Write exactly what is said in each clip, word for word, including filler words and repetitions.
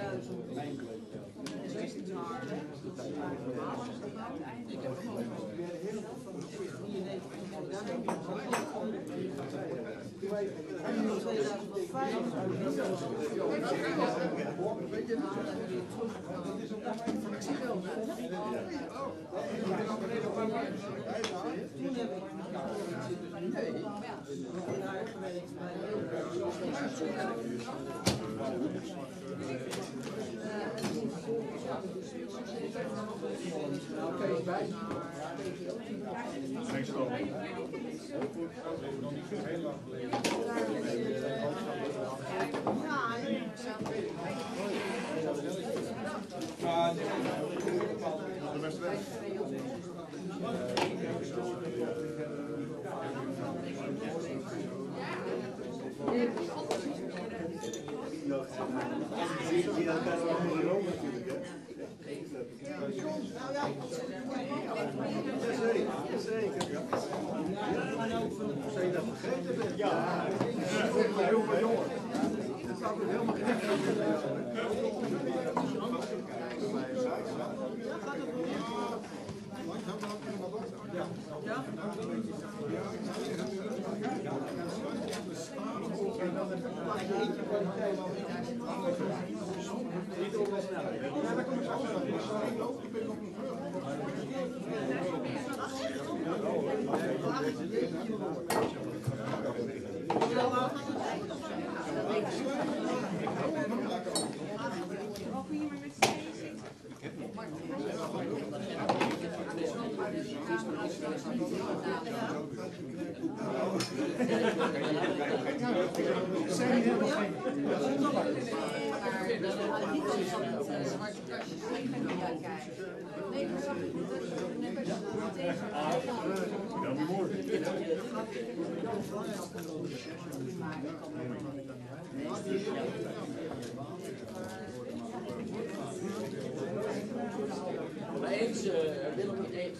Eens, uh, Willem niet eens.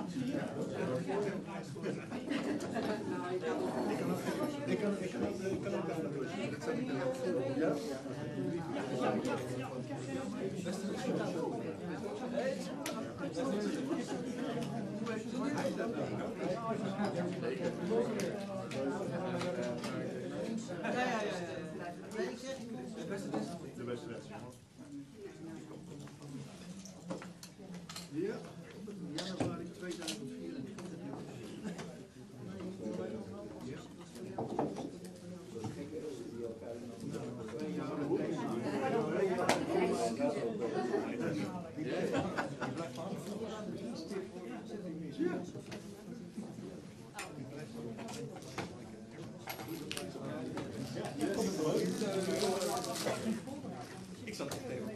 Ik kan ik kan ik kan ook daar naartoe. Ja? Ja, ja, ja. De beste wedstrijd. De beste wedstrijd. Ja, januari tweeduizend vierentwintig. Ik zat er tegen.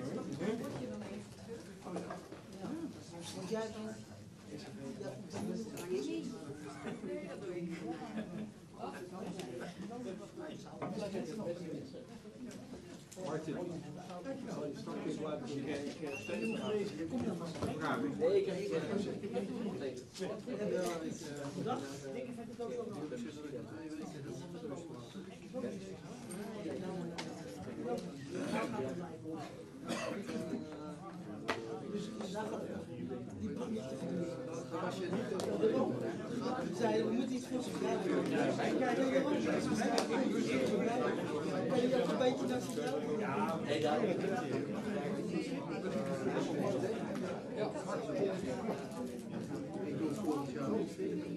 Ja, Martin, straks is waar je komt dan vast. Nee, ik heb niet gedacht. Zij moet iets voor zich kijken. Kan je dat een beetje naar zich helpen? Ja, nee, daar. Ja. Ik doe het volgend jaar ook.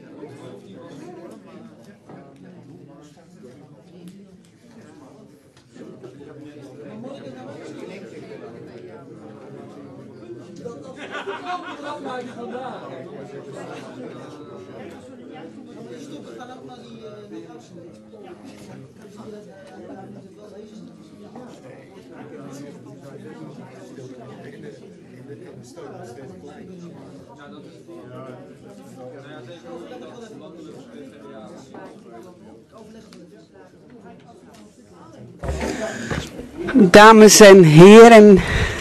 Moet ik het nou ook maken vandaag? We gaan ook naar die oudste. Ja, dat is ja, zeker. Dames en heren,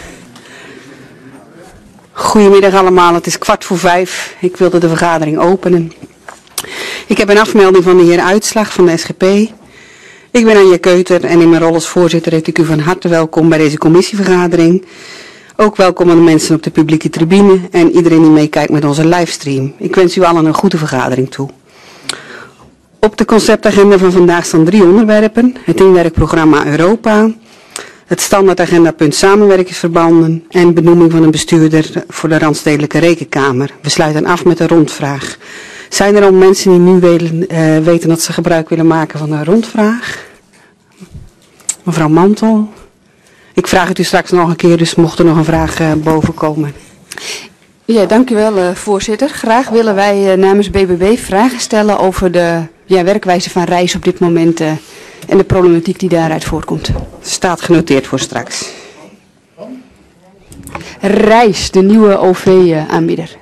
goedemiddag allemaal. Het is kwart voor vijf. Ik wilde de vergadering openen. Ik heb een afmelding van de heer Uitslag van de S G P. Ik ben Anja Keuter en in mijn rol als voorzitter heet ik u van harte welkom bij deze commissievergadering. Ook welkom aan de mensen op de publieke tribune en iedereen die meekijkt met onze livestream. Ik wens u allen een goede vergadering toe. Op de conceptagenda van vandaag staan drie onderwerpen. Het inwerkprogramma Europa, het standaardagendapunt samenwerkingsverbanden en benoeming van een bestuurder voor de Randstedelijke Rekenkamer. We sluiten af met een rondvraag. Zijn er al mensen die nu weten, uh, weten dat ze gebruik willen maken van een rondvraag? Mevrouw Mantel. Ik vraag het u straks nog een keer, dus mocht er nog een vraag uh, boven komen. Ja, dank u wel, uh, voorzitter. Graag willen wij uh, namens B B B vragen stellen over de ja, werkwijze van Reis op dit moment uh, en de problematiek die daaruit voortkomt. Staat genoteerd voor straks. Reis, de nieuwe O V-aanbieder.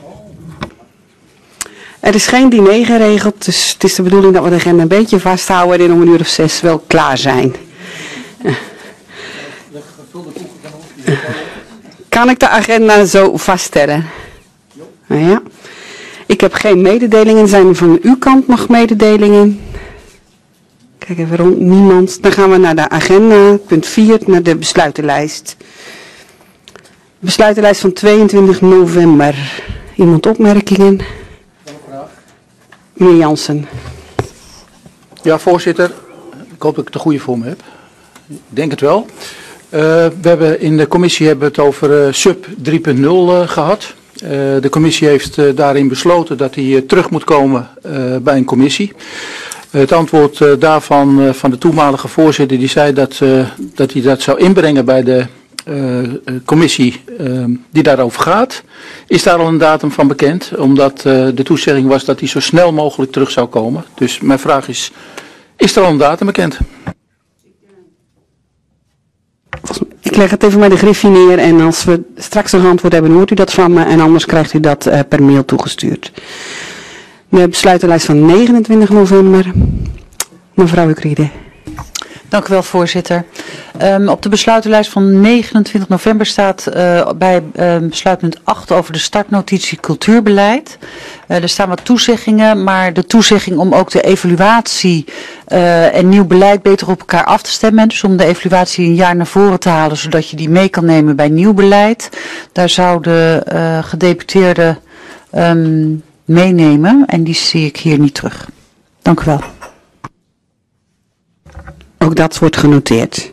Er is geen diner geregeld, dus het is de bedoeling dat we de agenda een beetje vasthouden en om een uur of zes wel klaar zijn. Uh. Kan ik de agenda zo vaststellen? Nou ja. Ik heb geen mededelingen. Zijn er van uw kant nog mededelingen? Kijk even rond. Niemand. Dan gaan we naar de agenda. Punt vier. Naar de besluitenlijst. Besluitenlijst van tweeëntwintig november. Iemand opmerkingen? Meneer Jansen. Ja, voorzitter. Ik hoop dat ik de goede voor me heb. Ik denk het wel. Uh, we hebben in de commissie hebben we het over uh, sub drie punt nul uh, gehad. Uh, de commissie heeft uh, daarin besloten dat hij uh, terug moet komen uh, bij een commissie. Uh, het antwoord uh, daarvan uh, van de toenmalige voorzitter die zei dat, uh, dat hij dat zou inbrengen bij de uh, commissie uh, die daarover gaat. Is daar al een datum van bekend? Omdat uh, de toezegging was dat hij zo snel mogelijk terug zou komen. Dus mijn vraag is, is er al een datum bekend? Ik leg het even bij de griffie neer en als we straks een antwoord hebben, hoort u dat van me en anders krijgt u dat uh, per mail toegestuurd. De besluitenlijst van negenentwintig november. Mevrouw Ukriede. Dank u wel, voorzitter. Um, op de besluitenlijst van negenentwintig november staat uh, bij uh, besluitpunt acht over de startnotitie cultuurbeleid. Uh, er staan wat toezeggingen, maar de toezegging om ook de evaluatie uh, en nieuw beleid beter op elkaar af te stemmen. Dus om de evaluatie een jaar naar voren te halen, zodat je die mee kan nemen bij nieuw beleid. Daar zou de uh, gedeputeerde um, meenemen en die zie ik hier niet terug. Dank u wel. Ook dat wordt genoteerd.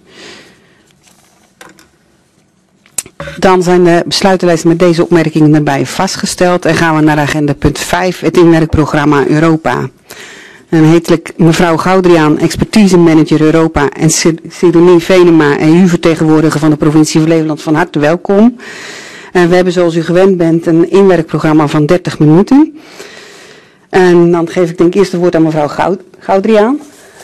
Dan zijn de besluitenlijsten met deze opmerkingen erbij vastgesteld en gaan we naar agenda punt vijf, het inwerkprogramma Europa. En heetelijk mevrouw Goudriaan, expertise manager Europa en Sidonie Venema en u vertegenwoordiger van de provincie Flevoland van harte welkom. En we hebben zoals u gewend bent een inwerkprogramma van dertig minuten. En dan geef ik denk eerst het woord aan mevrouw Goud, Goudriaan.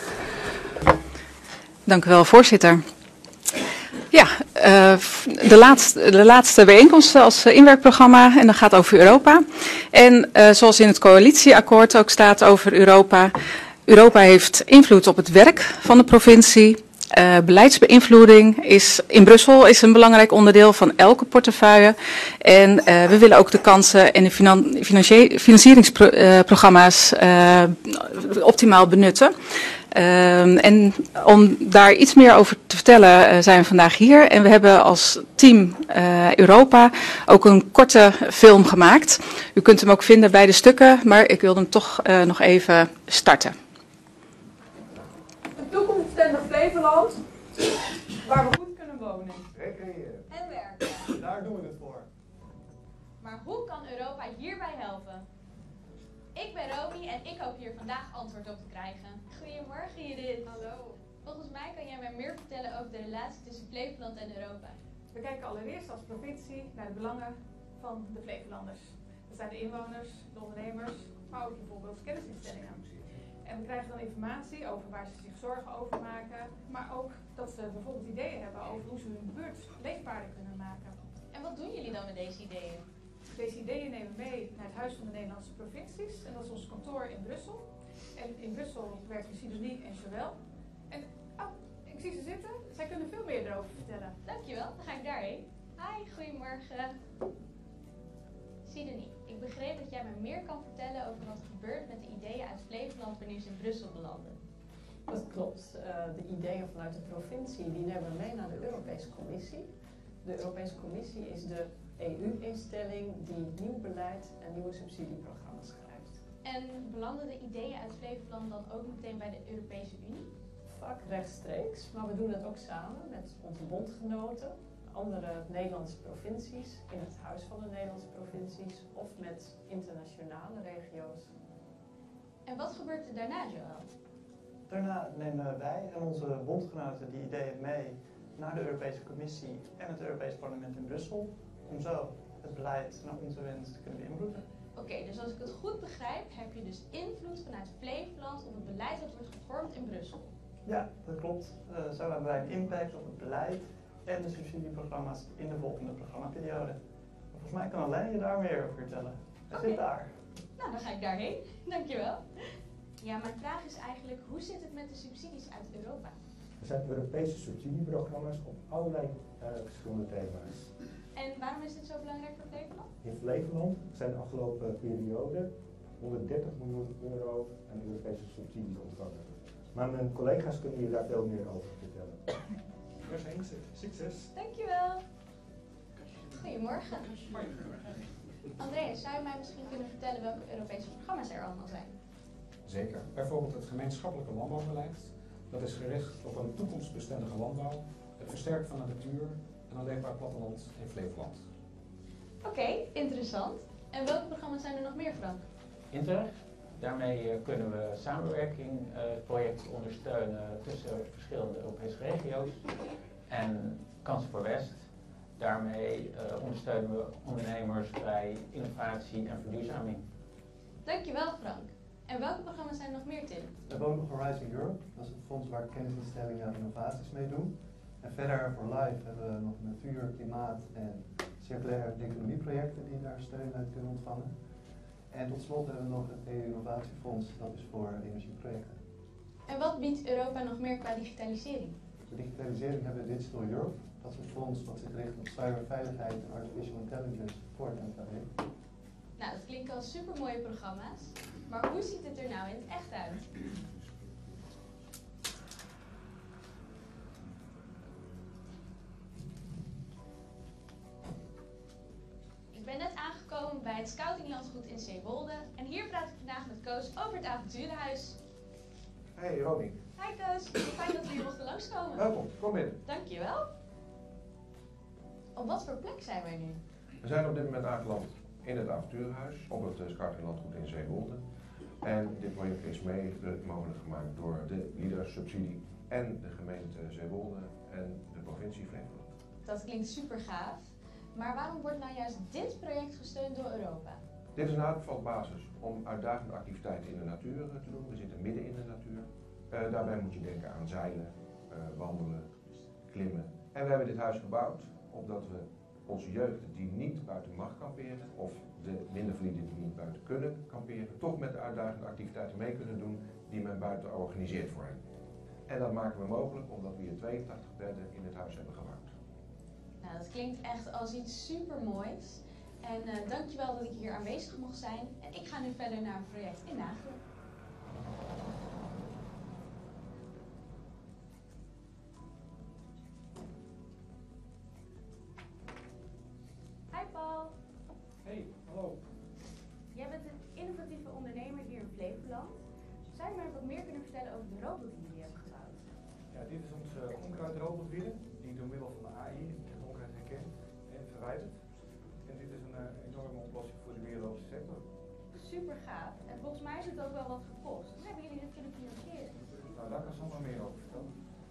Dank u wel, voorzitter. Ja, uh, de, laatste, de laatste bijeenkomst als inwerkprogramma en dat gaat over Europa. En uh, zoals in het coalitieakkoord ook staat over Europa. Europa heeft invloed op het werk van de provincie. Uh, beleidsbeïnvloeding is in Brussel is een belangrijk onderdeel van elke portefeuille. En uh, we willen ook de kansen en de finan financieringsprogramma's uh, optimaal benutten. Uh, en om daar iets meer over te vertellen uh, zijn we vandaag hier. En we hebben als team uh, Europa ook een korte film gemaakt. U kunt hem ook vinden bij de stukken, maar ik wilde hem toch uh, nog even starten. Een toekomstbestendig Flevoland waar we goed kunnen wonen. En werken. Daar doen we het voor. Maar hoe kan Europa hierbij helpen? Ik ben Romy en ik hoop hier vandaag antwoord op te krijgen. Goedemorgen Judith. Hallo. Volgens mij kan jij mij meer vertellen over de relatie tussen Flevoland en Europa. We kijken allereerst als provincie naar de belangen van de Flevolanders. Dat zijn de inwoners, de ondernemers, maar ook bijvoorbeeld kennisinstellingen. En we krijgen dan informatie over waar ze zich zorgen over maken, maar ook dat ze bijvoorbeeld ideeën hebben over hoe ze hun buurt leefbaarder kunnen maken. En wat doen jullie dan met deze ideeën? Deze ideeën nemen we mee naar het Huis van de Nederlandse Provincies en dat is ons kantoor in Brussel. En in Brussel werken Sidonie en Joël. En oh, ik zie ze zitten, zij kunnen veel meer erover vertellen. Dankjewel, dan ga ik daarheen. Hi, goedemorgen. Sidonie, ik begreep dat jij me meer kan vertellen over wat er gebeurt met de ideeën uit Flevoland wanneer ze in Brussel belanden. Dat klopt. Uh, de ideeën vanuit de provincie die nemen we mee naar de Europese Commissie. De Europese Commissie is de E U-instelling die nieuw beleid en nieuwe subsidieprogramma's schrijft. En belanden de ideeën uit Flevoland dan ook meteen bij de Europese Unie? Vaak rechtstreeks, maar we doen het ook samen met onze bondgenoten, andere Nederlandse provincies, in het Huis van de Nederlandse provincies of met internationale regio's. En wat gebeurt er daarna, Joël? Daarna nemen wij en onze bondgenoten die ideeën mee naar de Europese Commissie en het Europees Parlement in Brussel, om zo het beleid naar onze wens te kunnen beïnvloeden. Oké, okay, dus als ik het goed begrijp, heb je dus invloed vanuit Flevoland op het beleid dat wordt gevormd in Brussel. Ja, dat klopt. Uh, zo hebben wij een impact op het beleid en de subsidieprogramma's in de volgende programmaperiode. Volgens mij kan alleen je daar meer over vertellen. Hij okay. zit daar. Nou, dan ga ik daarheen. Dankjewel. Ja, mijn vraag is eigenlijk, hoe zit het met de subsidies uit Europa? Er zijn Europese subsidieprogramma's op allerlei uh, verschillende thema's. En waarom is dit zo belangrijk voor Flevoland? In Flevoland zijn de afgelopen periode honderddertig miljoen euro aan Europese subsidies ontvangen. Maar mijn collega's kunnen je daar veel meer over vertellen. Succes. Dankjewel. Goedemorgen. Andreas, zou je mij misschien kunnen vertellen welke Europese programma's er allemaal zijn? Zeker. Bijvoorbeeld het gemeenschappelijke landbouwbeleid. Dat is gericht op een toekomstbestendige landbouw, het versterken van de natuur en een leefbaar platteland in Flevoland. Oké, okay, interessant. En welke programma's zijn er nog meer, Frank? Interreg. Daarmee uh, kunnen we samenwerkingprojecten uh, ondersteunen tussen verschillende Europese regio's. En Kansen voor West. Daarmee uh, ondersteunen we ondernemers bij innovatie en verduurzaming. Dankjewel, Frank. En welke programma's zijn er nog meer, Tim? We hebben ook nog Horizon Europe. Dat is het fonds waar kennisinstellingen en innovaties mee doen. En verder voor Life hebben we nog natuur, klimaat en circulaire economieprojecten die daar steun uit kunnen ontvangen. En tot slot hebben we nog het E U-innovatiefonds, dat is voor energieprojecten. En wat biedt Europa nog meer qua digitalisering? Voor digitalisering hebben we Digital Europe. Dat is een fonds dat zich richt op cyberveiligheid en artificial intelligence voor het M K B. Nou, dat klinken als supermooie programma's. Maar hoe ziet het er nou in het echt uit? Ik ben net aangekomen bij het Scoutinglandgoed in Zeewolde. En hier praat ik vandaag met Koos over het avonturenhuis. Hey Romy. Hi Koos, fijn dat we hier mochten langskomen. Welkom, kom binnen. Dankjewel. Op wat voor plek zijn wij nu? We zijn op dit moment aangeland in het avonturenhuis op het Scoutinglandgoed in Zeewolde. En dit project is mede mogelijk gemaakt door de LEADER-subsidie en de gemeente Zeewolde en de provincie Flevoland. Dat klinkt super gaaf. Maar waarom wordt nou juist dit project gesteund door Europa? Dit is een uitvalsbasis om uitdagende activiteiten in de natuur te doen. We zitten midden in de natuur. Uh, daarbij moet je denken aan zeilen, uh, wandelen, klimmen. En we hebben dit huis gebouwd opdat we onze jeugd die niet buiten mag kamperen, of de minderverlieden die niet buiten kunnen kamperen, toch met de uitdagende activiteiten mee kunnen doen die men buiten organiseert voor hen. En dat maken we mogelijk omdat we hier tweeëntachtig bedden in het huis hebben gebouwd. Nou, dat klinkt echt als iets supermoois. En uh, dankjewel dat ik hier aanwezig mocht zijn. En ik ga nu verder naar een project in Nagelen. Hi Paul. Hey, hallo. Jij bent een innovatieve ondernemer hier in Flevoland. Zou je mij wat meer kunnen vertellen over de robot die jullie hebben gebouwd? Ja, dit is onze uh, onkruidrobotwielen die door middel van de A I het onkruid herkent en verwijdert. En dit is een uh, enorme oplossing voor de biologische sector. Super gaaf. En volgens mij is het ook wel wat gekost. Hoe hebben jullie dit kunnen financieren? Nou, daar kan Sandra meer over vertellen.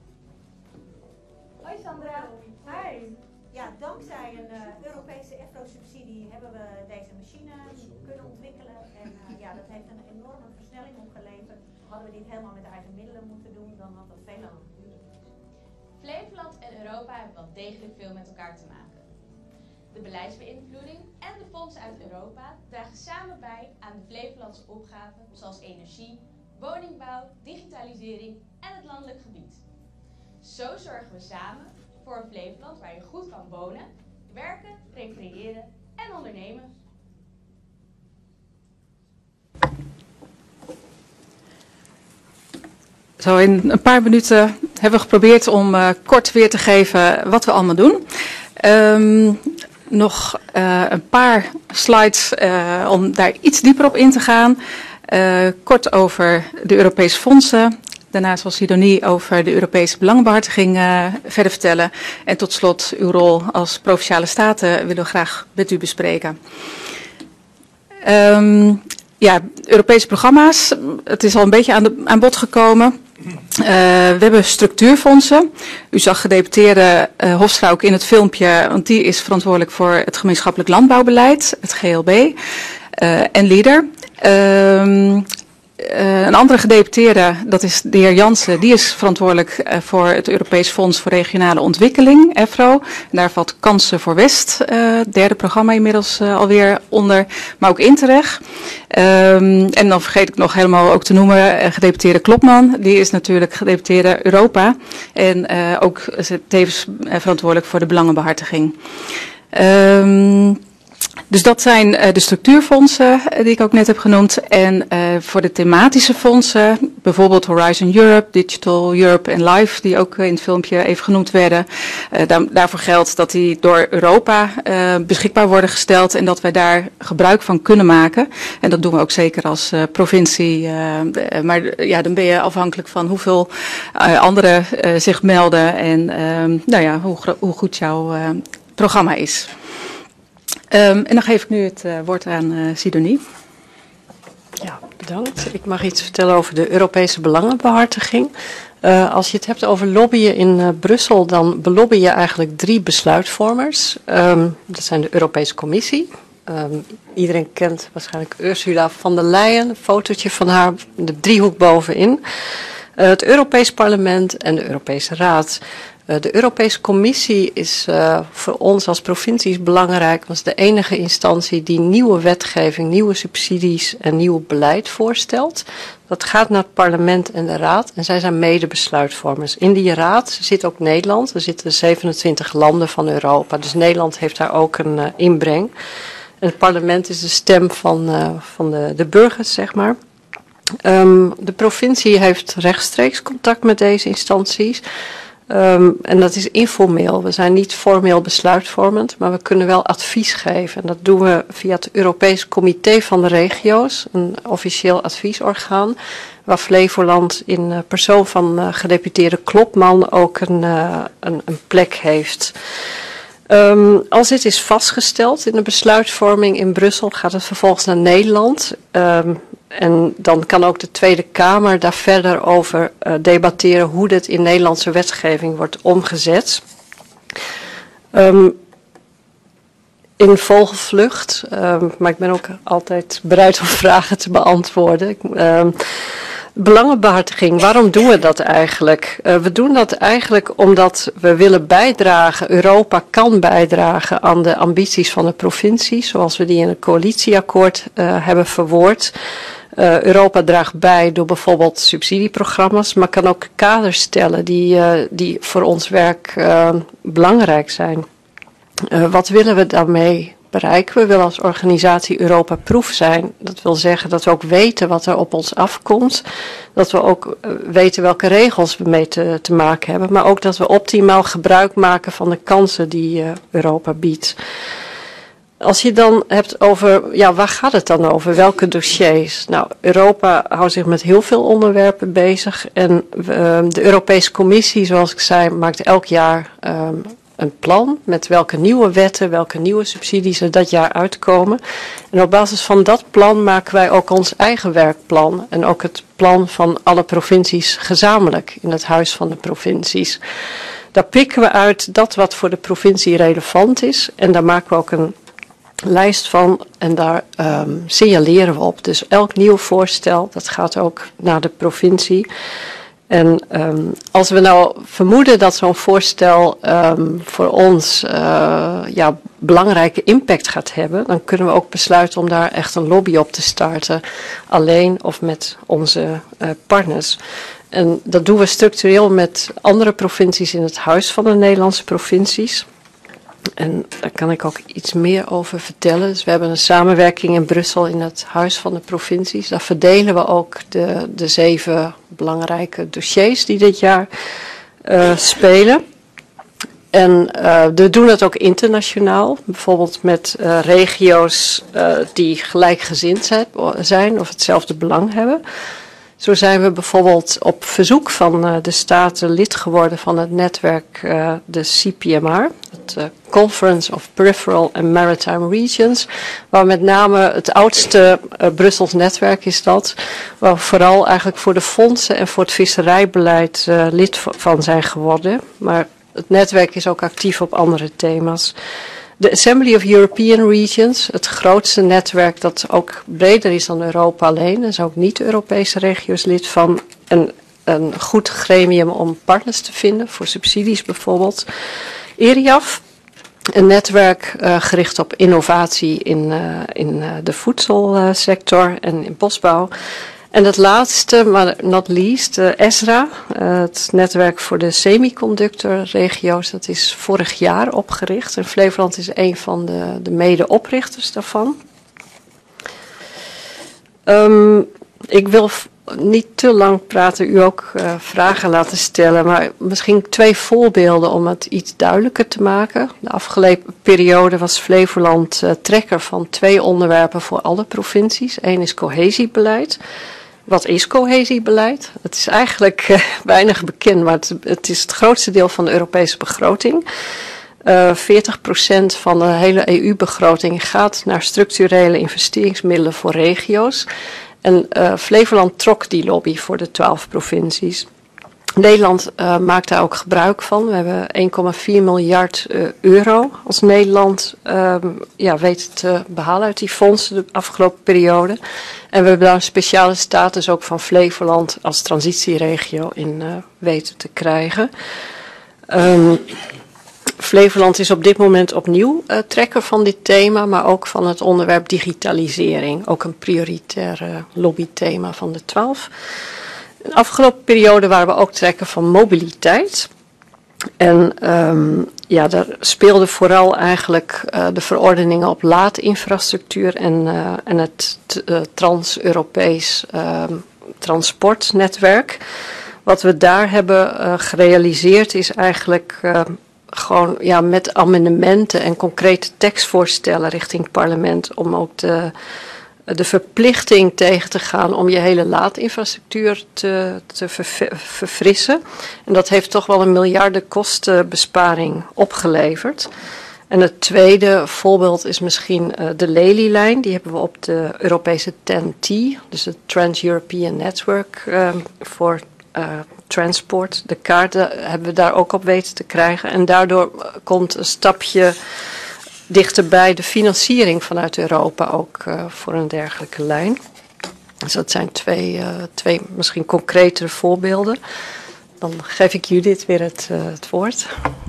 Hoi Sandra. Hi. Ja, dankzij een uh, Europese E F R O-subsidie hebben we deze machine kunnen ontwikkelen. En uh, ja, dat heeft een enorme versnelling opgeleverd. Hadden we dit helemaal met eigen middelen moeten doen, dan had dat veel langer geduurd. Flevoland en Europa hebben wel degelijk veel met elkaar te maken. De beleidsbeïnvloeding en de fondsen uit Europa dragen samen bij aan de Flevolandse opgaven zoals energie, woningbouw, digitalisering en het landelijk gebied. Zo zorgen we samen voor een Flevoland waar je goed kan wonen, werken, recreëren en ondernemen. Zo in een paar minuten hebben we geprobeerd om uh, kort weer te geven wat we allemaal doen. Um, nog uh, een paar slides uh, om daar iets dieper op in te gaan. Uh, kort over de Europese fondsen. Daarna zal Sidonie over de Europese belangenbehartiging uh, verder vertellen. En tot slot uw rol als Provinciale Staten willen we graag met u bespreken. Um, ja, Europese programma's. Het is al een beetje aan, de, aan bod gekomen. Uh, we hebben structuurfondsen. U zag gedeputeerde uh, Hofstra ook in het filmpje, want die is verantwoordelijk voor het gemeenschappelijk landbouwbeleid, het G L B, uh, en LEADER. Um, Uh, een andere gedeputeerde, dat is de heer Jansen, die is verantwoordelijk uh, voor het Europees Fonds voor Regionale Ontwikkeling, E F R O. En daar valt Kansen voor West, uh, derde programma inmiddels uh, alweer onder, maar ook Interreg. Um, en dan vergeet ik nog helemaal ook te noemen, uh, gedeputeerde Klopman, die is natuurlijk gedeputeerde Europa en uh, ook uh, tevens uh, verantwoordelijk voor de belangenbehartiging. Um, Dus dat zijn uh, de structuurfondsen uh, die ik ook net heb genoemd. En uh, voor de thematische fondsen, bijvoorbeeld Horizon Europe, Digital Europe en Life, die ook uh, in het filmpje even genoemd werden. Uh, daar, daarvoor geldt dat die door Europa uh, beschikbaar worden gesteld en dat wij daar gebruik van kunnen maken. En dat doen we ook zeker als uh, provincie. Uh, uh, maar uh, ja, dan ben je afhankelijk van hoeveel uh, anderen uh, zich melden en uh, nou ja, hoe, hoe goed jouw uh, programma is. Um, en dan geef ik nu het uh, woord aan uh, Sidonie. Ja, bedankt. Ik mag iets vertellen over de Europese belangenbehartiging. Uh, als je het hebt over lobbyen in uh, Brussel, dan belobby je eigenlijk drie besluitvormers. Um, dat zijn de Europese Commissie. Um, iedereen kent waarschijnlijk Ursula von der Leyen, een fotootje van haar, de driehoek bovenin. Uh, het Europees Parlement en de Europese Raad. Uh, de Europese Commissie is uh, voor ons als provincies belangrijk, was de enige instantie die nieuwe wetgeving, nieuwe subsidies en nieuw beleid voorstelt. Dat gaat naar het parlement en de raad en zij zijn medebesluitvormers. In die raad zit ook Nederland, er zitten zevenentwintig landen van Europa, dus Nederland heeft daar ook een uh, inbreng. En het parlement is de stem van, uh, van de, de burgers, zeg maar. Um, de provincie heeft rechtstreeks contact met deze instanties. Um, en dat is informeel. We zijn niet formeel besluitvormend, maar we kunnen wel advies geven. En dat doen we via het Europees Comité van de Regio's, een officieel adviesorgaan, waar Flevoland in uh, persoon van uh, gedeputeerde Klopman ook een, uh, een, een plek heeft. Um, als dit is vastgesteld in de besluitvorming in Brussel, gaat het vervolgens naar Nederland. Um, En dan kan ook de Tweede Kamer daar verder over uh, debatteren hoe dit in Nederlandse wetgeving wordt omgezet. Um, in vogelvlucht, um, maar ik ben ook altijd bereid om vragen te beantwoorden. Ik, um, belangenbehartiging, waarom doen we dat eigenlijk? Uh, we doen dat eigenlijk omdat we willen bijdragen, Europa kan bijdragen aan de ambities van de provincie, zoals we die in het coalitieakkoord uh, hebben verwoord. Uh, Europa draagt bij door bijvoorbeeld subsidieprogramma's, maar kan ook kaders stellen die, uh, die voor ons werk uh, belangrijk zijn. Uh, wat willen we daarmee bereiken? We willen als organisatie Europa-proof zijn. Dat wil zeggen dat we ook weten wat er op ons afkomt. Dat we ook uh, weten welke regels we mee te, te maken hebben. Maar ook dat we optimaal gebruik maken van de kansen die uh, Europa biedt. Als je dan hebt over, ja, waar gaat het dan over? Welke dossiers? Nou, Europa houdt zich met heel veel onderwerpen bezig. En uh, de Europese Commissie, zoals ik zei, maakt elk jaar um, een plan met welke nieuwe wetten, welke nieuwe subsidies er dat jaar uitkomen. En op basis van dat plan maken wij ook ons eigen werkplan. En ook het plan van alle provincies gezamenlijk in het Huis van de Provincies. Daar pikken we uit dat wat voor de provincie relevant is. En daar maken we ook een lijst van en daar um, signaleren we op. Dus elk nieuw voorstel, dat gaat ook naar de provincie. En um, als we nou vermoeden dat zo'n voorstel um, voor ons uh, ja, belangrijke impact gaat hebben, dan kunnen we ook besluiten om daar echt een lobby op te starten, alleen of met onze uh, partners. En dat doen we structureel met andere provincies in het Huis van de Nederlandse Provincies. En daar kan ik ook iets meer over vertellen. Dus we hebben een samenwerking in Brussel in het Huis van de Provincies. Daar verdelen we ook de, de zeven belangrijke dossiers die dit jaar uh, spelen. En uh, we doen dat ook internationaal. Bijvoorbeeld met uh, regio's uh, die gelijkgezind zijn of hetzelfde belang hebben. Zo zijn we bijvoorbeeld op verzoek van uh, de Staten lid geworden van het netwerk, uh, de C P M R, het uh, Conference of Peripheral and Maritime Regions, waar met name het oudste uh, Brussels netwerk is dat, waar we vooral eigenlijk voor de fondsen en voor het visserijbeleid uh, lid van zijn geworden. Maar het netwerk is ook actief op andere thema's. De Assembly of European Regions, het grootste netwerk dat ook breder is dan Europa alleen. Er zijn ook niet-Europese regio's lid van. Een, een goed gremium om partners te vinden, voor subsidies bijvoorbeeld. ERIAF, een netwerk uh, gericht op innovatie in, uh, in uh, de voedselsector en in bosbouw. En het laatste, maar not least, uh, ESRA, uh, het netwerk voor de semiconductorregio's, dat is vorig jaar opgericht. En Flevoland is een van de, de mede-oprichters daarvan. Um, ik wil niet te lang praten, u ook uh, vragen laten stellen, maar misschien twee voorbeelden om het iets duidelijker te maken. De afgelopen periode was Flevoland uh, trekker van twee onderwerpen voor alle provincies. Eén is cohesiebeleid. Wat is cohesiebeleid? Het is eigenlijk uh, weinig bekend, maar het, het is het grootste deel van de Europese begroting. Uh, veertig procent van de hele E U-begroting gaat naar structurele investeringsmiddelen voor regio's. En uh, Flevoland trok die lobby voor de twaalf provincies. Nederland uh, maakt daar ook gebruik van. We hebben één komma vier miljard uh, euro als Nederland uh, ja, weten te behalen uit die fondsen de afgelopen periode. En we hebben daar een speciale status ook van Flevoland als transitieregio in uh, weten te krijgen. Um, Flevoland is op dit moment opnieuw uh, trekker van dit thema, maar ook van het onderwerp digitalisering. Ook een prioritair uh, lobbythema van de twaalf. In de afgelopen periode waren we ook trekker van mobiliteit. En um, ja, daar speelden vooral eigenlijk uh, de verordeningen op laadinfrastructuur en, uh, en het uh, trans-Europees uh, transportnetwerk. Wat we daar hebben uh, gerealiseerd is eigenlijk uh, gewoon ja, met amendementen en concrete tekstvoorstellen richting het parlement om ook de... de verplichting tegen te gaan om je hele laadinfrastructuur te, te verfrissen. En dat heeft toch wel een miljardenkostenbesparing opgeleverd. En het tweede voorbeeld is misschien uh, de Lely-lijn. Die hebben we op de Europese T E N T, dus het Trans-European Network voor uh, uh, Transport. De kaarten hebben we daar ook op weten te krijgen. En daardoor komt een stapje dichterbij de financiering vanuit Europa ook uh, voor een dergelijke lijn. Dus dat zijn twee, uh, twee misschien concretere voorbeelden. Dan geef ik Judith weer het, uh, het woord.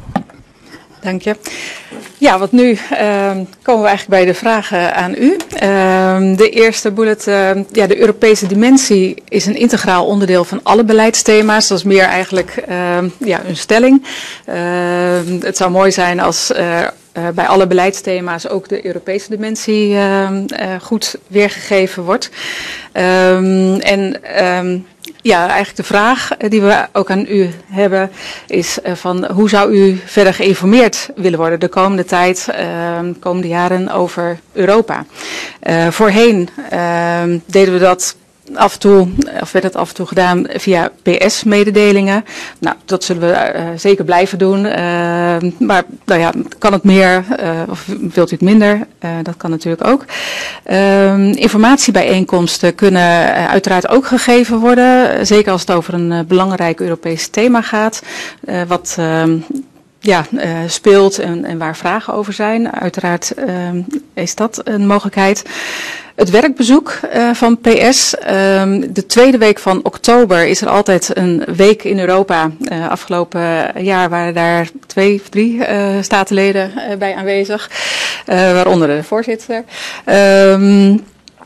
Dank je. Ja, want nu uh, komen we eigenlijk bij de vragen aan u. Uh, de eerste bullet, uh, ja, de Europese dimensie is een integraal onderdeel van alle beleidsthema's. Dat is meer eigenlijk uh, ja, een stelling. Uh, het zou mooi zijn als uh, uh, bij alle beleidsthema's ook de Europese dimensie uh, uh, goed weergegeven wordt. Um, en... Um, Ja, eigenlijk de vraag die we ook aan u hebben is van hoe zou u verder geïnformeerd willen worden de komende tijd, uh, komende jaren over Europa. Uh, voorheen uh, deden we dat af en toe, of werd het af en toe gedaan via P S-mededelingen. Nou, dat zullen we uh, zeker blijven doen. Uh, maar nou ja, kan het meer uh, of wilt u het minder? Uh, dat kan natuurlijk ook. Uh, informatiebijeenkomsten kunnen uh, uiteraard ook gegeven worden. Zeker als het over een uh, belangrijk Europees thema gaat. Uh, wat... Uh, Ja, uh, speelt en, en waar vragen over zijn. Uiteraard uh, is dat een mogelijkheid. Het werkbezoek uh, van P S. Uh, de tweede week van oktober is er altijd een week in Europa. Uh, afgelopen jaar waren daar twee of drie uh, statenleden uh, bij aanwezig. Uh, waaronder de voorzitter. Um,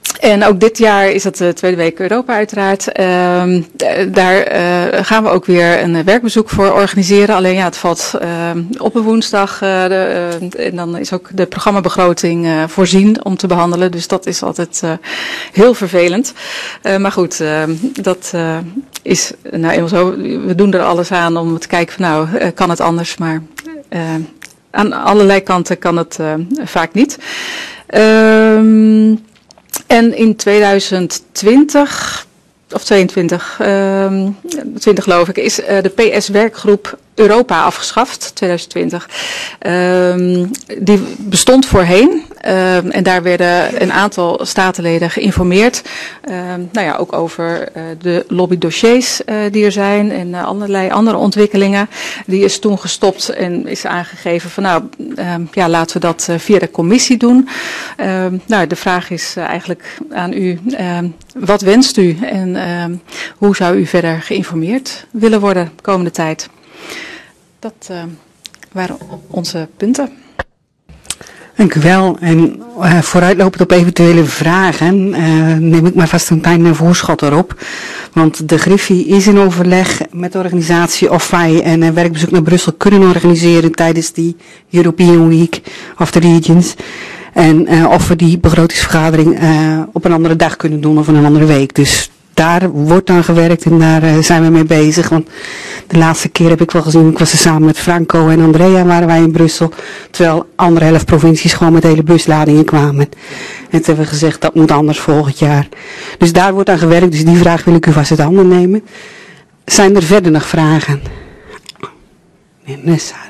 En ook dit jaar is het de Tweede Week Europa uiteraard. Uh, daar uh, gaan we ook weer een werkbezoek voor organiseren. Alleen ja, het valt uh, op een woensdag. Uh, de, uh, en dan is ook de programmabegroting uh, voorzien om te behandelen. Dus dat is altijd uh, heel vervelend. Uh, maar goed, uh, dat uh, is nou eenmaal zo. We doen er alles aan om te kijken van nou, uh, kan het anders? Maar uh, aan allerlei kanten kan het uh, vaak niet. Uh, En in tweeduizend twintig, of tweeëntwintig, um, twintig geloof ik, is uh, de P S-werkgroep Europa afgeschaft, tweeduizend twintig. Um, die bestond voorheen um, en daar werden een aantal statenleden geïnformeerd. Um, nou ja, ook over uh, de lobbydossiers uh, die er zijn en uh, allerlei andere ontwikkelingen. Die is toen gestopt en is aangegeven van nou, um, ja, laten we dat uh, via de commissie doen. Um, nou, de vraag is uh, eigenlijk aan u, um, wat wenst u en um, hoe zou u verder geïnformeerd willen worden de komende tijd? Dat uh, waren onze punten. Dank u wel. En uh, vooruitlopend op eventuele vragen uh, neem ik maar vast een klein voorschot erop. Want de Griffie is in overleg met de organisatie of wij een uh, werkbezoek naar Brussel kunnen organiseren tijdens die European Week of the Regions. En uh, of we die begrotingsvergadering uh, op een andere dag kunnen doen of een andere week. Dus daar wordt aan gewerkt en daar uh, zijn we mee bezig. Want de laatste keer heb ik wel gezien, ik was er samen met Franco en Andrea waren wij in Brussel. Terwijl andere helft provincies gewoon met hele busladingen kwamen. En toen hebben we gezegd, dat moet anders volgend jaar. Dus daar wordt aan gewerkt, dus die vraag wil ik u vast uit handen nemen. Zijn er verder nog vragen? Meneer Nessar.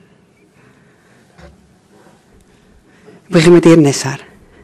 Ik begin met de heer Nessar.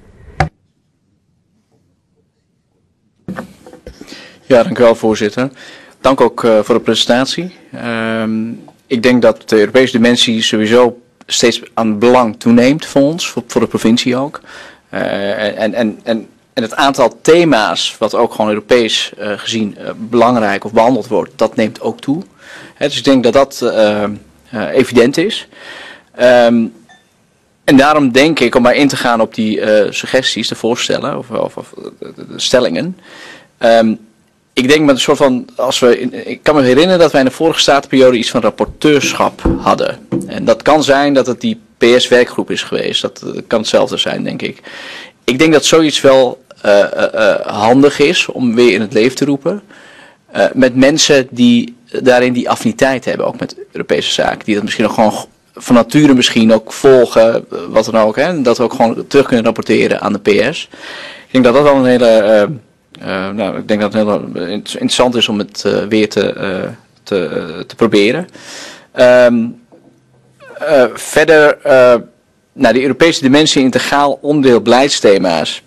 Ja, dank u wel, voorzitter. Dank ook uh, voor de presentatie. Uh, ik denk dat de Europese dimensie sowieso steeds aan belang toeneemt voor ons, voor, voor de provincie ook. Uh, en, en, en, en het aantal thema's, wat ook gewoon Europees uh, gezien uh, belangrijk of behandeld wordt, dat neemt ook toe. He, dus ik denk dat dat uh, uh, evident is. Um, en daarom denk ik, om maar in te gaan op die uh, suggesties, de voorstellen of, of, of de, de stellingen. Um, Ik denk met een soort van, als we, in, ik kan me herinneren dat wij in de vorige statenperiode iets van rapporteurschap hadden. En dat kan zijn dat het die P S-werkgroep is geweest. Dat, dat kan hetzelfde zijn, denk ik. Ik denk dat zoiets wel uh, uh, uh, handig is om weer in het leven te roepen. Uh, met mensen die daarin die affiniteit hebben, ook met Europese zaken. Die dat misschien ook gewoon van nature misschien ook volgen, wat dan ook. Hè, en dat we ook gewoon terug kunnen rapporteren aan de P S. Ik denk dat dat wel een hele... Uh, Uh, nou, ik denk dat het heel interessant is om het uh, weer te, uh, te, uh, te proberen. Um, uh, verder, uh, nou, de Europese dimensie integraal onderdeel beleidsthema's.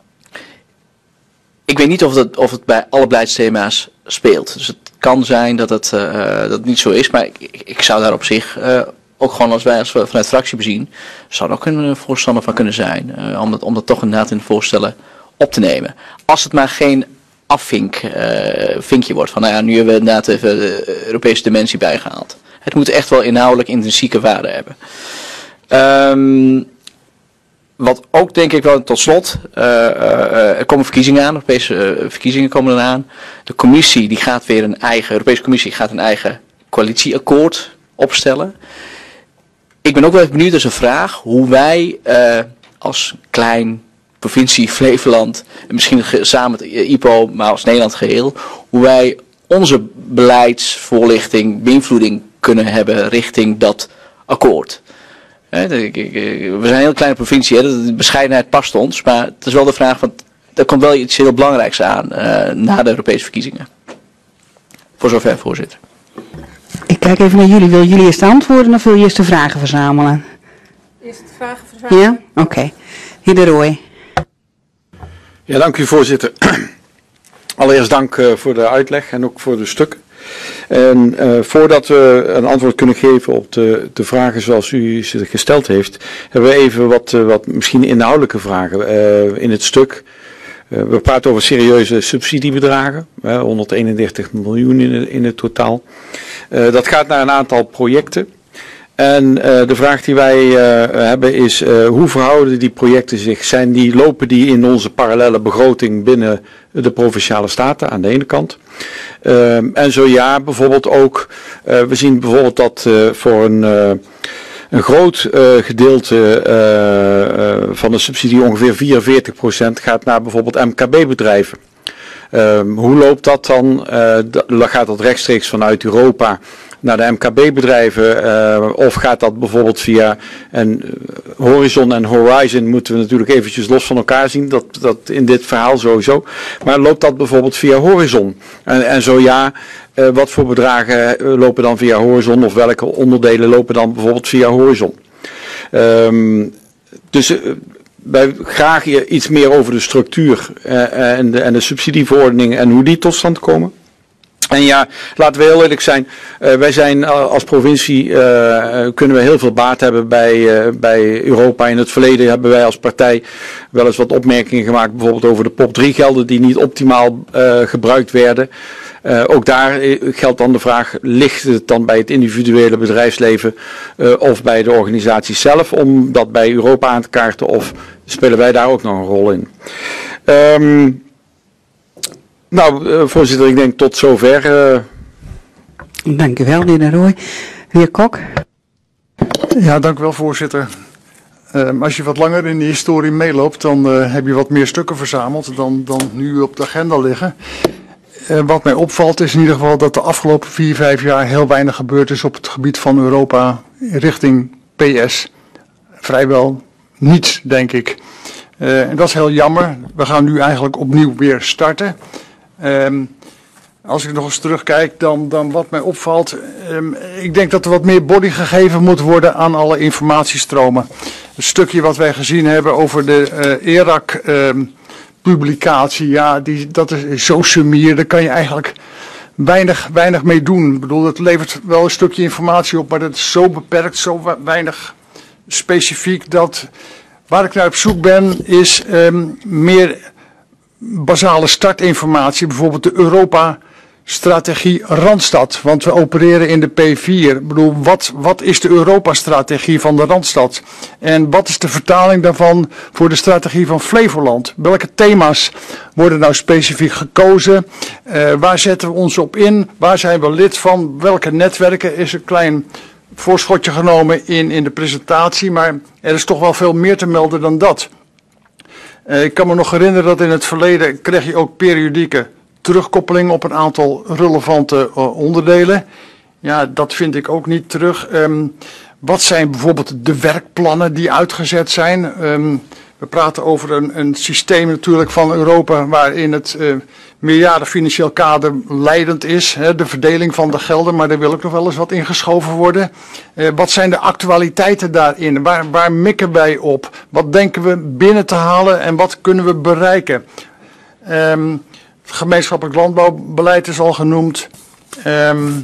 Ik weet niet of het, of het bij alle beleidsthema's speelt. Dus het kan zijn dat het, uh, dat het niet zo is, maar ik, ik zou daar op zich, uh, ook gewoon als wij als we vanuit fractie bezien, zou er ook een voorstander van kunnen zijn. Uh, om, dat, om dat toch inderdaad in de voorstellen op te nemen. Als het maar geen afvinkje uh, wordt van nou ja, nu hebben we inderdaad even de Europese dimensie bijgehaald. Het moet echt wel inhoudelijk intrinsieke waarde hebben. Um, wat ook denk ik wel tot slot, uh, uh, er komen verkiezingen aan, Europese uh, verkiezingen komen eraan. De commissie die gaat weer een eigen, Europese Commissie gaat een eigen coalitieakkoord opstellen. Ik ben ook wel even benieuwd, dat is een vraag, hoe wij uh, als klein provincie Flevoland, en misschien samen met I P O, maar als Nederland geheel, hoe wij onze beleidsvoorlichting, beïnvloeding kunnen hebben richting dat akkoord. We zijn een heel kleine provincie, hè? De bescheidenheid past ons, maar het is wel de vraag, want er komt wel iets heel belangrijks aan uh, na de Europese verkiezingen. Voor zover, voorzitter. Ik kijk even naar jullie. Wil jullie eerst antwoorden of wil je eerst de vragen verzamelen? Eerst de vragen verzamelen. Ja? Oké. Okay. Heer De Rooij. Ja, dank u, voorzitter. Allereerst dank uh, voor de uitleg en ook voor de stukken. En uh, voordat we een antwoord kunnen geven op de, de vragen zoals u ze gesteld heeft, hebben we even wat, uh, wat misschien inhoudelijke vragen uh, in het stuk. Uh, we praten over serieuze subsidiebedragen, uh, honderdeenendertig miljoen in, in het totaal. Uh, dat gaat naar een aantal projecten. En uh, de vraag die wij uh, hebben is, uh, hoe verhouden die projecten zich? Zijn die, lopen die in onze parallele begroting binnen de Provinciale Staten aan de ene kant? Uh, en zo ja, bijvoorbeeld ook, uh, we zien bijvoorbeeld dat uh, voor een... Uh, Een groot uh, gedeelte uh, uh, van de subsidie, ongeveer vierenveertig procent, gaat naar bijvoorbeeld M K B-bedrijven. Uh, hoe loopt dat dan? Uh, gaat dat rechtstreeks vanuit Europa naar de M K B-bedrijven? Uh, of gaat dat bijvoorbeeld via en Horizon en Horizon moeten we natuurlijk eventjes los van elkaar zien. Dat, dat in dit verhaal sowieso. Maar loopt dat bijvoorbeeld via Horizon? En, en zo ja... Uh, wat voor bedragen lopen dan via Horizon of welke onderdelen lopen dan bijvoorbeeld via Horizon? Um, dus uh, wij graag iets meer over de structuur uh, en, de, en de subsidieverordening en hoe die tot stand komen. En ja, laten we heel eerlijk zijn, uh, wij zijn uh, als provincie, uh, kunnen we heel veel baat hebben bij, uh, bij Europa. In het verleden hebben wij als partij wel eens wat opmerkingen gemaakt, bijvoorbeeld over de P O P drie gelden die niet optimaal uh, gebruikt werden. Uh, ook daar geldt dan de vraag, ligt het dan bij het individuele bedrijfsleven uh, of bij de organisatie zelf om dat bij Europa aan te kaarten, of spelen wij daar ook nog een rol in? Um, nou, uh, voorzitter, ik denk tot zover. Uh... Dank u wel, de heer Rooij. Heer Kok. Ja, dank u wel, voorzitter. Um, als je wat langer in de historie meeloopt, dan uh, heb je wat meer stukken verzameld dan, dan nu op de agenda liggen. Uh, wat mij opvalt is in ieder geval dat de afgelopen vier, vijf jaar heel weinig gebeurd is op het gebied van Europa richting P S. Vrijwel niets, denk ik. Uh, en dat is heel jammer. We gaan nu eigenlijk opnieuw weer starten. Um, als ik nog eens terugkijk, dan, dan wat mij opvalt, um, ik denk dat er wat meer body gegeven moet worden aan alle informatiestromen. Het stukje wat wij gezien hebben over de uh, E R A C... Um, publicatie, ja, die, dat is zo sumier, daar kan je eigenlijk weinig, weinig mee doen. Ik bedoel, het levert wel een stukje informatie op, maar dat is zo beperkt, zo weinig specifiek, dat waar ik naar op zoek ben, is um, meer basale startinformatie, bijvoorbeeld de Europa-strategie Randstad, want we opereren in de P vier. Ik bedoel, wat, wat is de Europa-strategie van de Randstad? En wat is de vertaling daarvan voor de strategie van Flevoland? Welke thema's worden nou specifiek gekozen? Uh, waar zetten we ons op in? Waar zijn we lid van? Welke netwerken? Is een klein voorschotje genomen in, in de presentatie, maar er is toch wel veel meer te melden dan dat. Uh, ik kan me nog herinneren dat in het verleden kreeg je ook periodieke terugkoppeling op een aantal relevante uh, onderdelen. Ja, dat vind ik ook niet terug. Um, wat zijn bijvoorbeeld de werkplannen die uitgezet zijn? Um, we praten over een, een systeem natuurlijk van Europa waarin het uh, meerjaren financieel kader leidend is. Hè, de verdeling van de gelden, maar daar wil ook nog wel eens wat ingeschoven worden. Uh, wat zijn de actualiteiten daarin? Waar, waar mikken wij op? Wat denken we binnen te halen en wat kunnen we bereiken? Um, Het gemeenschappelijk landbouwbeleid is al genoemd. Um,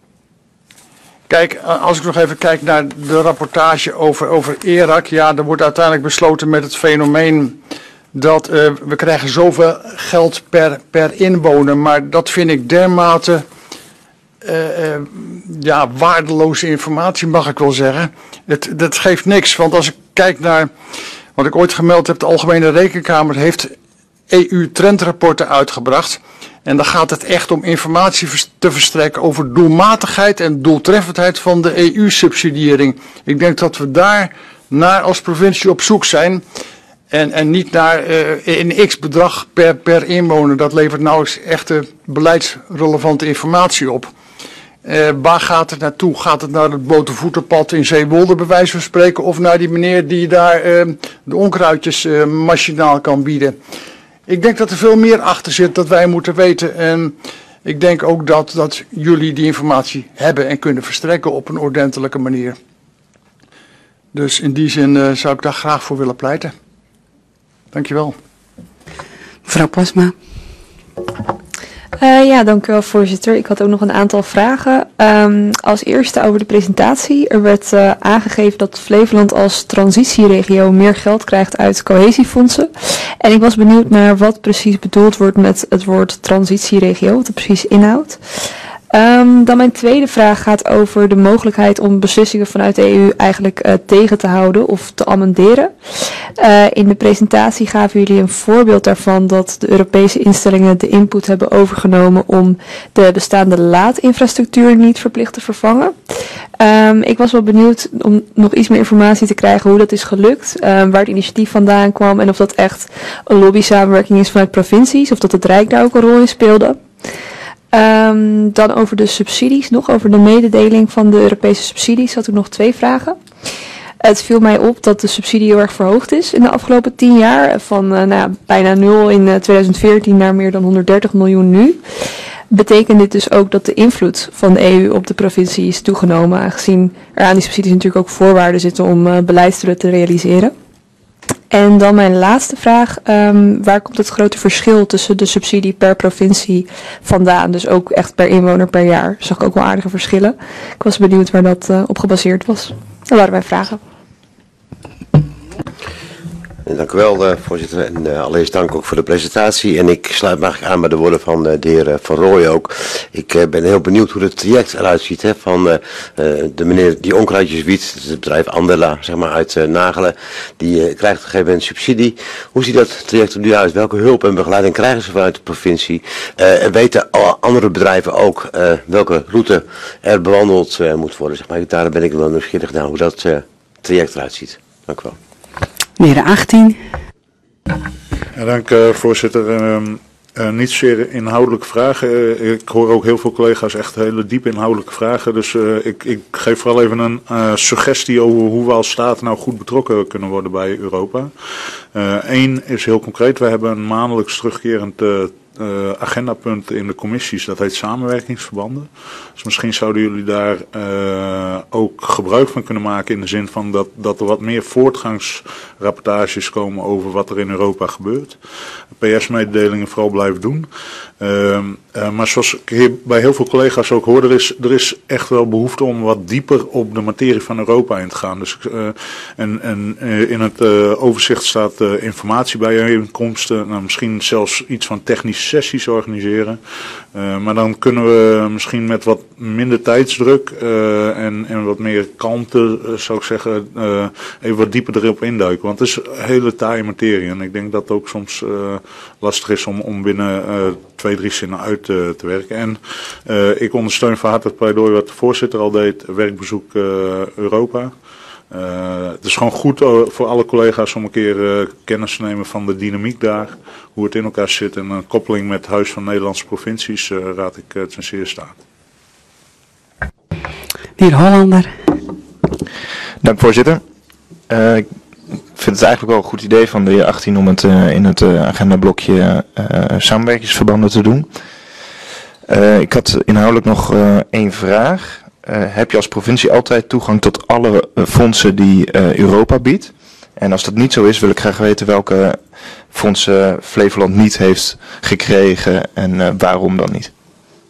kijk, als ik nog even kijk naar de rapportage over, over E R A C. Ja, er wordt uiteindelijk besloten met het fenomeen dat uh, we krijgen zoveel geld per, per inwoner. Maar dat vind ik dermate uh, uh, ja, waardeloze informatie, mag ik wel zeggen. Het, dat geeft niks, want als ik kijk naar wat ik ooit gemeld heb, de Algemene Rekenkamer heeft E U-trendrapporten uitgebracht. En dan gaat het echt om informatie te verstrekken over doelmatigheid en doeltreffendheid van de E U-subsidiëring. Ik denk dat we daar naar als provincie op zoek zijn. En, en niet naar uh, een x-bedrag per, per inwoner. Dat levert nou eens echte beleidsrelevante informatie op. Uh, waar gaat het naartoe? Gaat het naar het botervoetenpad in Zeewolde bij wijze van spreken? Of naar die meneer die daar uh, de onkruidjes uh, machinaal kan bieden? Ik denk dat er veel meer achter zit dat wij moeten weten. En ik denk ook dat, dat jullie die informatie hebben en kunnen verstrekken op een ordentelijke manier. Dus in die zin uh, zou ik daar graag voor willen pleiten. Dankjewel. Mevrouw Posma. Uh, ja, dank u wel, voorzitter. Ik had ook nog een aantal vragen. Um, als eerste over de presentatie. Er werd uh, aangegeven dat Flevoland als transitieregio meer geld krijgt uit cohesiefondsen. En ik was benieuwd naar wat precies bedoeld wordt met het woord transitieregio, wat het precies inhoudt. Um, dan mijn tweede vraag gaat over de mogelijkheid om beslissingen vanuit de E U eigenlijk uh, tegen te houden of te amenderen. Uh, in de presentatie gaven jullie een voorbeeld daarvan dat de Europese instellingen de input hebben overgenomen om de bestaande laadinfrastructuur niet verplicht te vervangen. Um, ik was wel benieuwd om nog iets meer informatie te krijgen hoe dat is gelukt, um, waar het initiatief vandaan kwam en of dat echt een lobbysamenwerking is vanuit provincies of dat het Rijk daar ook een rol in speelde. Um, dan over de subsidies, nog over de mededeling van de Europese subsidies had ik nog twee vragen. Het viel mij op dat de subsidie heel erg verhoogd is in de afgelopen tien jaar. Van uh, nou ja, bijna nul in uh, twintig veertien naar meer dan honderddertig miljoen nu. Betekent dit dus ook dat de invloed van de E U op de provincie is toegenomen, aangezien er aan die subsidies natuurlijk ook voorwaarden zitten om uh, beleidsdoelen te realiseren? En dan mijn laatste vraag, um, waar komt het grote verschil tussen de subsidie per provincie vandaan? Dus ook echt per inwoner per jaar. Zag ik ook wel aardige verschillen. Ik was benieuwd waar dat uh, op gebaseerd was. Dat waren mijn vragen. Dank u wel, uh, voorzitter. En uh, allereerst dank ook voor de presentatie. En ik sluit me eigenlijk aan bij de woorden van uh, de heer uh, Van Rooij ook. Ik uh, ben heel benieuwd hoe het traject eruit ziet. Hè, van uh, uh, de meneer die onkruidjes wiet, het bedrijf Andela, zeg maar uit uh, Nagelen. Die uh, krijgt op een gegeven moment subsidie. Hoe ziet dat traject er nu uit? Welke hulp en begeleiding krijgen ze vanuit de provincie? Uh, en weten andere bedrijven ook uh, welke route er bewandeld uh, moet worden? Zeg maar. Daar ben ik wel nieuwsgierig naar hoe dat uh, traject eruit ziet. Dank u wel. Meneer achttien. Ja, dank uh, voorzitter. Uh, uh, niet zeer inhoudelijke vragen. Uh, ik hoor ook heel veel collega's echt hele diep inhoudelijke vragen. Dus uh, ik, ik geef vooral even een uh, suggestie over hoe we als staat nou goed betrokken kunnen worden bij Europa. Eén uh, is heel concreet. We hebben een maandelijks terugkerend uh, Uh, agendapunt in de commissies, dat heet samenwerkingsverbanden. Dus misschien zouden jullie daar uh, ook gebruik van kunnen maken in de zin van dat, dat er wat meer voortgangsrapportages komen over wat er in Europa gebeurt. P S-mededelingen vooral blijven doen. Uh, uh, maar zoals ik hier bij heel veel collega's ook hoor, er is, er is echt wel behoefte om wat dieper op de materie van Europa in te gaan. Dus, uh, en en uh, in het uh, overzicht staat uh, informatiebijeenkomsten, nou, misschien zelfs iets van technische sessies organiseren. Uh, maar dan kunnen we misschien met wat minder tijdsdruk uh, en, en wat meer kalmte, uh, zou ik zeggen, uh, even wat dieper erop induiken. Want het is een hele taaie materie en ik denk dat het ook soms uh, lastig is om, om binnen uh, twee, drie zinnen uit uh, te werken. En uh, ik ondersteun van harte het pleidooi wat de voorzitter al deed, werkbezoek uh, Europa. Uh, het is gewoon goed uh, voor alle collega's om een keer uh, kennis te nemen van de dynamiek daar, hoe het in elkaar zit en een koppeling met het Huis van Nederlandse Provincies uh, raad ik uh, ten zeerste aan. De heer Hollander. Dank voorzitter. Uh, ik vind het eigenlijk wel een goed idee van de heer achttien om het uh, in het uh, agendablokje uh, samenwerkingsverbanden te doen. Uh, ik had inhoudelijk nog uh, één vraag. Uh, heb je als provincie altijd toegang tot alle uh, fondsen die uh, Europa biedt? En als dat niet zo is, wil ik graag weten welke fondsen Flevoland niet heeft gekregen en uh, waarom dan niet.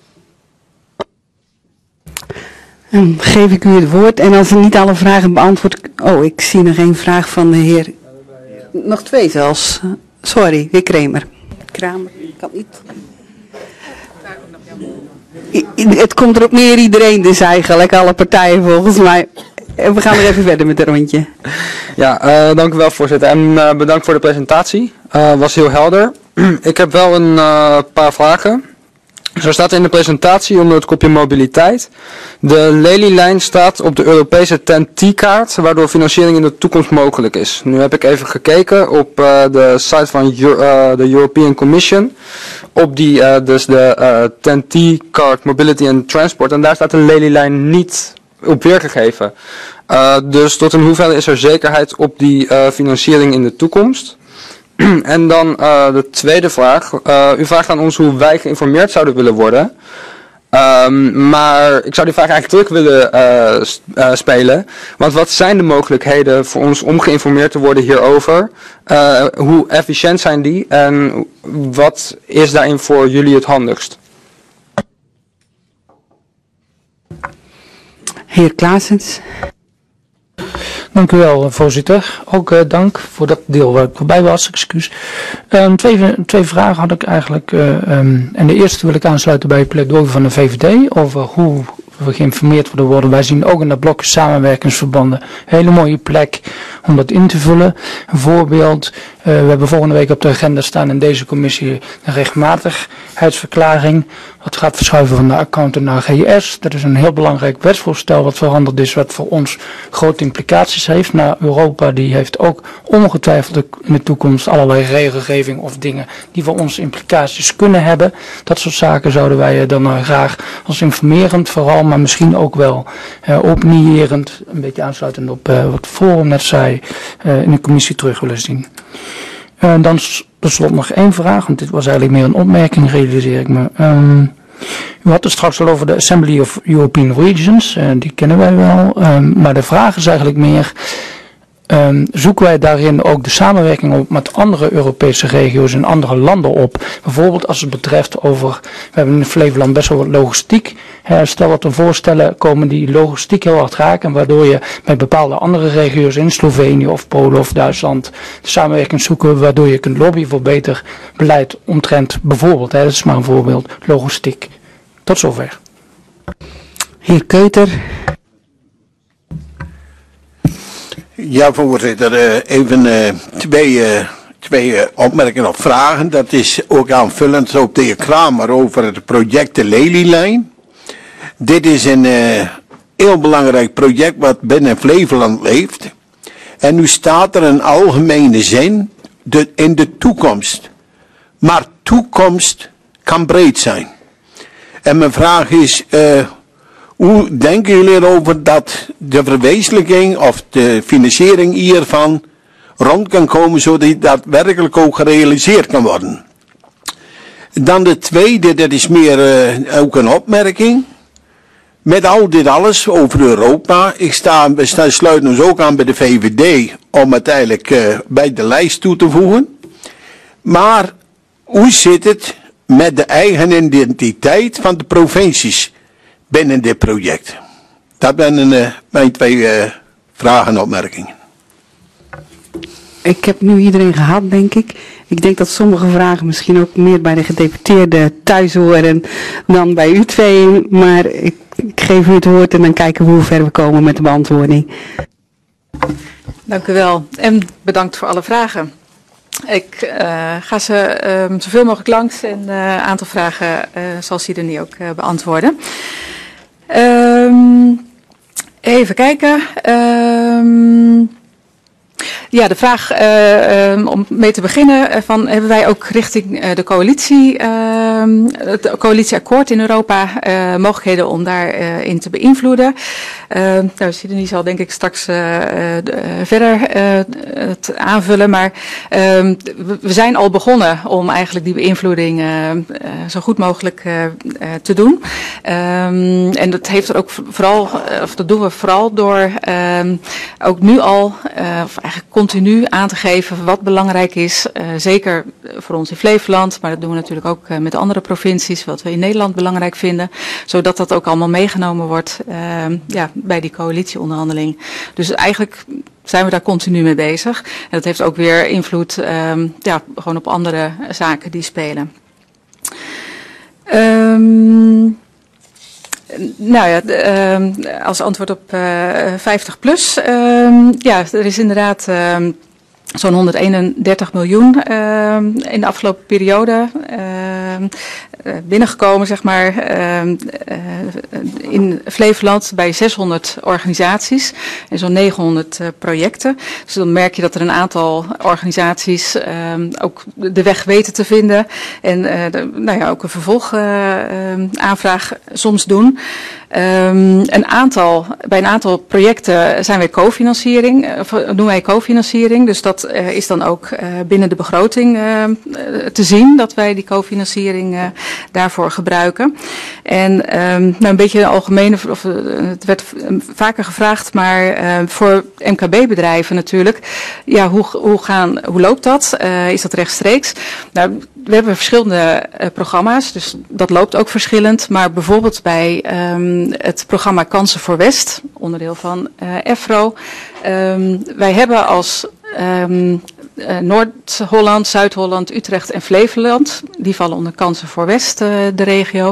Dan geef ik u het woord en als er niet alle vragen beantwoord... Oh, ik zie nog één vraag van de heer... Nog twee zelfs. Sorry, de heer Kramer. Kramer, kan niet... Het komt er op neer iedereen dus eigenlijk, alle partijen volgens mij. We gaan er even verder met het rondje. Ja, uh, dank u wel voorzitter en uh, bedankt voor de presentatie. Uh, was heel helder. Ik heb wel een uh, paar vragen. Zo staat in de presentatie onder het kopje mobiliteit. De Lelylijn staat op de Europese T E N T-kaart, waardoor financiering in de toekomst mogelijk is. Nu heb ik even gekeken op uh, de site van Euro, uh, de European Commission, op die uh, dus de uh, T E N T-kaart Mobility and Transport, en daar staat de Lelylijn niet op weergegeven. Uh, dus tot in hoeverre is er zekerheid op die uh, financiering in de toekomst? En dan uh, de tweede vraag. Uh, u vraagt aan ons hoe wij geïnformeerd zouden willen worden. Um, maar ik zou die vraag eigenlijk terug willen uh, uh, spelen. Want wat zijn de mogelijkheden voor ons om geïnformeerd te worden hierover? Uh, hoe efficiënt zijn die? En wat is daarin voor jullie het handigst? Heer Klaasens. Dank u wel, voorzitter. Ook uh, dank voor dat deel waar ik voorbij was, excuus. Um, twee, twee vragen had ik eigenlijk. Uh, um, en de eerste wil ik aansluiten bij het pleidooi van de V V D over hoe we geïnformeerd willen worden. Wij zien ook in dat blokje samenwerkingsverbanden een hele mooie plek om dat in te vullen. Een voorbeeld, uh, we hebben volgende week op de agenda staan in deze commissie een rechtmatigheidsverklaring. Wat gaat verschuiven van de accountant naar G S. Dat is een heel belangrijk wetsvoorstel wat veranderd is, wat voor ons grote implicaties heeft. Nou, Europa die heeft ook ongetwijfeld in de toekomst allerlei regelgeving of dingen die voor ons implicaties kunnen hebben. Dat soort zaken zouden wij dan uh, graag als informerend vooral, maar misschien ook wel uh, opinierend, een beetje aansluitend op uh, wat Forum net zei, uh, in de commissie terug willen zien. Uh, dan tenslotte nog één vraag, want dit was eigenlijk meer een opmerking, realiseer ik me. Um, u had het straks al over de Assembly of European Regions, uh, die kennen wij wel, um, maar de vraag is eigenlijk meer, um, zoeken wij daarin ook de samenwerking op met andere Europese regio's en andere landen op? Bijvoorbeeld als het betreft over, we hebben in Flevoland best wel wat logistiek. Uh, stel dat er voorstellen komen die logistiek heel hard raken, waardoor je bij bepaalde andere regio's in Slovenië of Polen of Duitsland de samenwerking zoeken, waardoor je kunt lobbyen voor beter beleid omtrent bijvoorbeeld, hè, dat is maar een voorbeeld, logistiek. Tot zover. Heer Keuter. Ja, voorzitter, uh, even uh, twee, uh, twee uh, opmerkingen of vragen. Dat is ook aanvullend op de heer Kramer over het project de Lelylijn. Dit is een uh, heel belangrijk project wat binnen Flevoland leeft. En nu staat er een algemene zin de, in de toekomst. Maar toekomst kan breed zijn. En mijn vraag is, uh, hoe denken jullie erover dat de verwezenlijking of de financiering hiervan rond kan komen, zodat die daadwerkelijk ook gerealiseerd kan worden? Dan de tweede, dat is meer uh, ook een opmerking. Met al dit alles over Europa, ik sta, we staan, sluiten ons ook aan bij de V V D om uiteindelijk uh, bij de lijst toe te voegen. Maar hoe zit het met de eigen identiteit van de provincies binnen dit project? Dat zijn uh, mijn twee uh, vragen en opmerkingen. Ik heb nu iedereen gehad, denk ik. Ik denk dat sommige vragen misschien ook meer bij de gedeputeerden thuis horen dan bij u tweeën. Maar ik, ik geef u het woord en dan kijken we hoe ver we komen met de beantwoording. Dank u wel en bedankt voor alle vragen. Ik uh, ga ze uh, zoveel mogelijk langs en een uh, aantal vragen uh, zal Sidonie ook uh, beantwoorden. Um, even kijken. Um, Ja, de vraag uh, um, om mee te beginnen, uh, van, hebben wij ook richting uh, de coalitie, uh, het coalitieakkoord in Europa, uh, mogelijkheden om daarin uh, in te beïnvloeden? Uh, nou, Sidonie zal denk ik straks uh, uh, verder uh, het aanvullen, maar uh, we zijn al begonnen om eigenlijk die beïnvloeding uh, uh, zo goed mogelijk uh, uh, te doen. Um, en dat heeft er ook vooral, of dat doen we vooral door um, ook nu al, uh, of eigenlijk continu aan te geven wat belangrijk is, uh, zeker voor ons in Flevoland, maar dat doen we natuurlijk ook uh, met andere provincies, wat we in Nederland belangrijk vinden, zodat dat ook allemaal meegenomen wordt uh, ja, bij die coalitieonderhandeling. Dus eigenlijk zijn we daar continu mee bezig. En dat heeft ook weer invloed um, ja, gewoon op andere zaken die spelen. Um, Nou ja, uh, als antwoord op uh, vijftig plus. Uh, ja, er is inderdaad uh, zo'n honderdeenendertig miljoen uh, in de afgelopen periode uh, binnengekomen, zeg maar, uh, uh, in Flevoland bij zeshonderd organisaties en zo'n negenhonderd uh, projecten. Dus dan merk je dat er een aantal organisaties uh, ook de weg weten te vinden en uh, de, nou ja, ook een vervolgaanvraag uh, soms doen. Um, een aantal, bij een aantal projecten zijn wij cofinanciering, of doen wij cofinanciering, dus dat uh, is dan ook uh, binnen de begroting uh, te zien dat wij die cofinanciering uh, daarvoor gebruiken. En um, nou een beetje een algemene, of uh, het werd vaker gevraagd, maar uh, voor M K B-bedrijven natuurlijk, ja, hoe, hoe, gaan, hoe loopt dat? Uh, is dat rechtstreeks? Nou, we hebben verschillende uh, programma's, dus dat loopt ook verschillend. Maar bijvoorbeeld bij um, het programma Kansen voor West, onderdeel van uh, EFRO. Um, wij hebben als um, uh, Noord-Holland, Zuid-Holland, Utrecht en Flevoland, die vallen onder Kansen voor West, uh, de regio.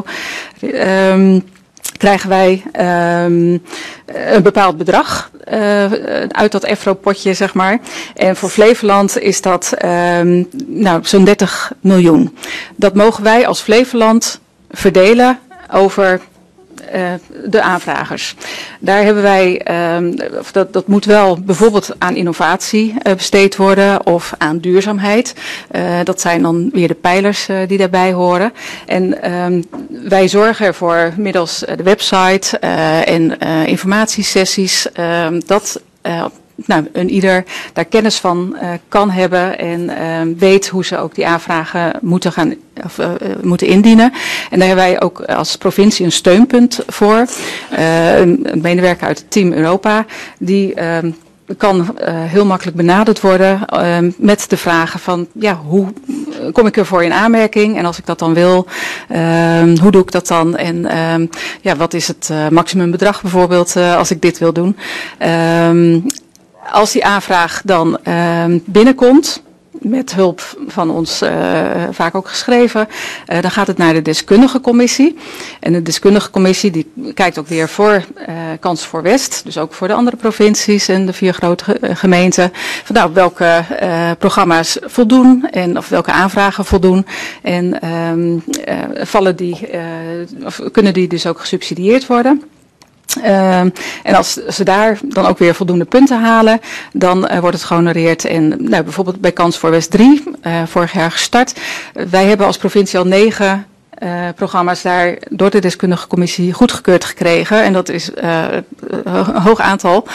Um, krijgen wij um, een bepaald bedrag uh, uit dat EFRO-potje, zeg maar. En voor Flevoland is dat um, nou, zo'n dertig miljoen. Dat mogen wij als Flevoland verdelen over uh, de aanvragers. Daar hebben wij, um, dat, dat moet wel bijvoorbeeld aan innovatie uh, besteed worden of aan duurzaamheid. Uh, dat zijn dan weer de pijlers uh, die daarbij horen. En um, wij zorgen ervoor middels uh, de website uh, en uh, informatiesessies uh, dat uh, nou, een ieder daar kennis van uh, kan hebben en uh, weet hoe ze ook die aanvragen moeten gaan of, uh, moeten indienen. En daar hebben wij ook als provincie een steunpunt voor. Uh, een, een medewerker uit het team Europa die uh, kan uh, heel makkelijk benaderd worden uh, met de vragen van ja, hoe kom ik ervoor in aanmerking en als ik dat dan wil, uh, hoe doe ik dat dan en uh, ja, wat is het uh, maximumbedrag bijvoorbeeld uh, als ik dit wil doen. Uh, Als die aanvraag dan uh, binnenkomt, met hulp van ons uh, vaak ook geschreven, uh, dan gaat het naar de deskundige commissie. En de deskundige commissie die kijkt ook weer voor uh, Kansen voor West, dus ook voor de andere provincies en de vier grote ge gemeenten. Van nou, welke uh, programma's voldoen en of welke aanvragen voldoen. En um, uh, vallen die, uh, of kunnen die dus ook gesubsidieerd worden. Uh, en als ze daar dan ook weer voldoende punten halen, dan uh, wordt het gehonoreerd. En nou, bijvoorbeeld bij Kans voor West drie, uh, vorig jaar gestart. Uh, wij hebben als provincie al negen uh, programma's daar door de deskundige commissie goedgekeurd gekregen. En dat is uh, een hoog aantal.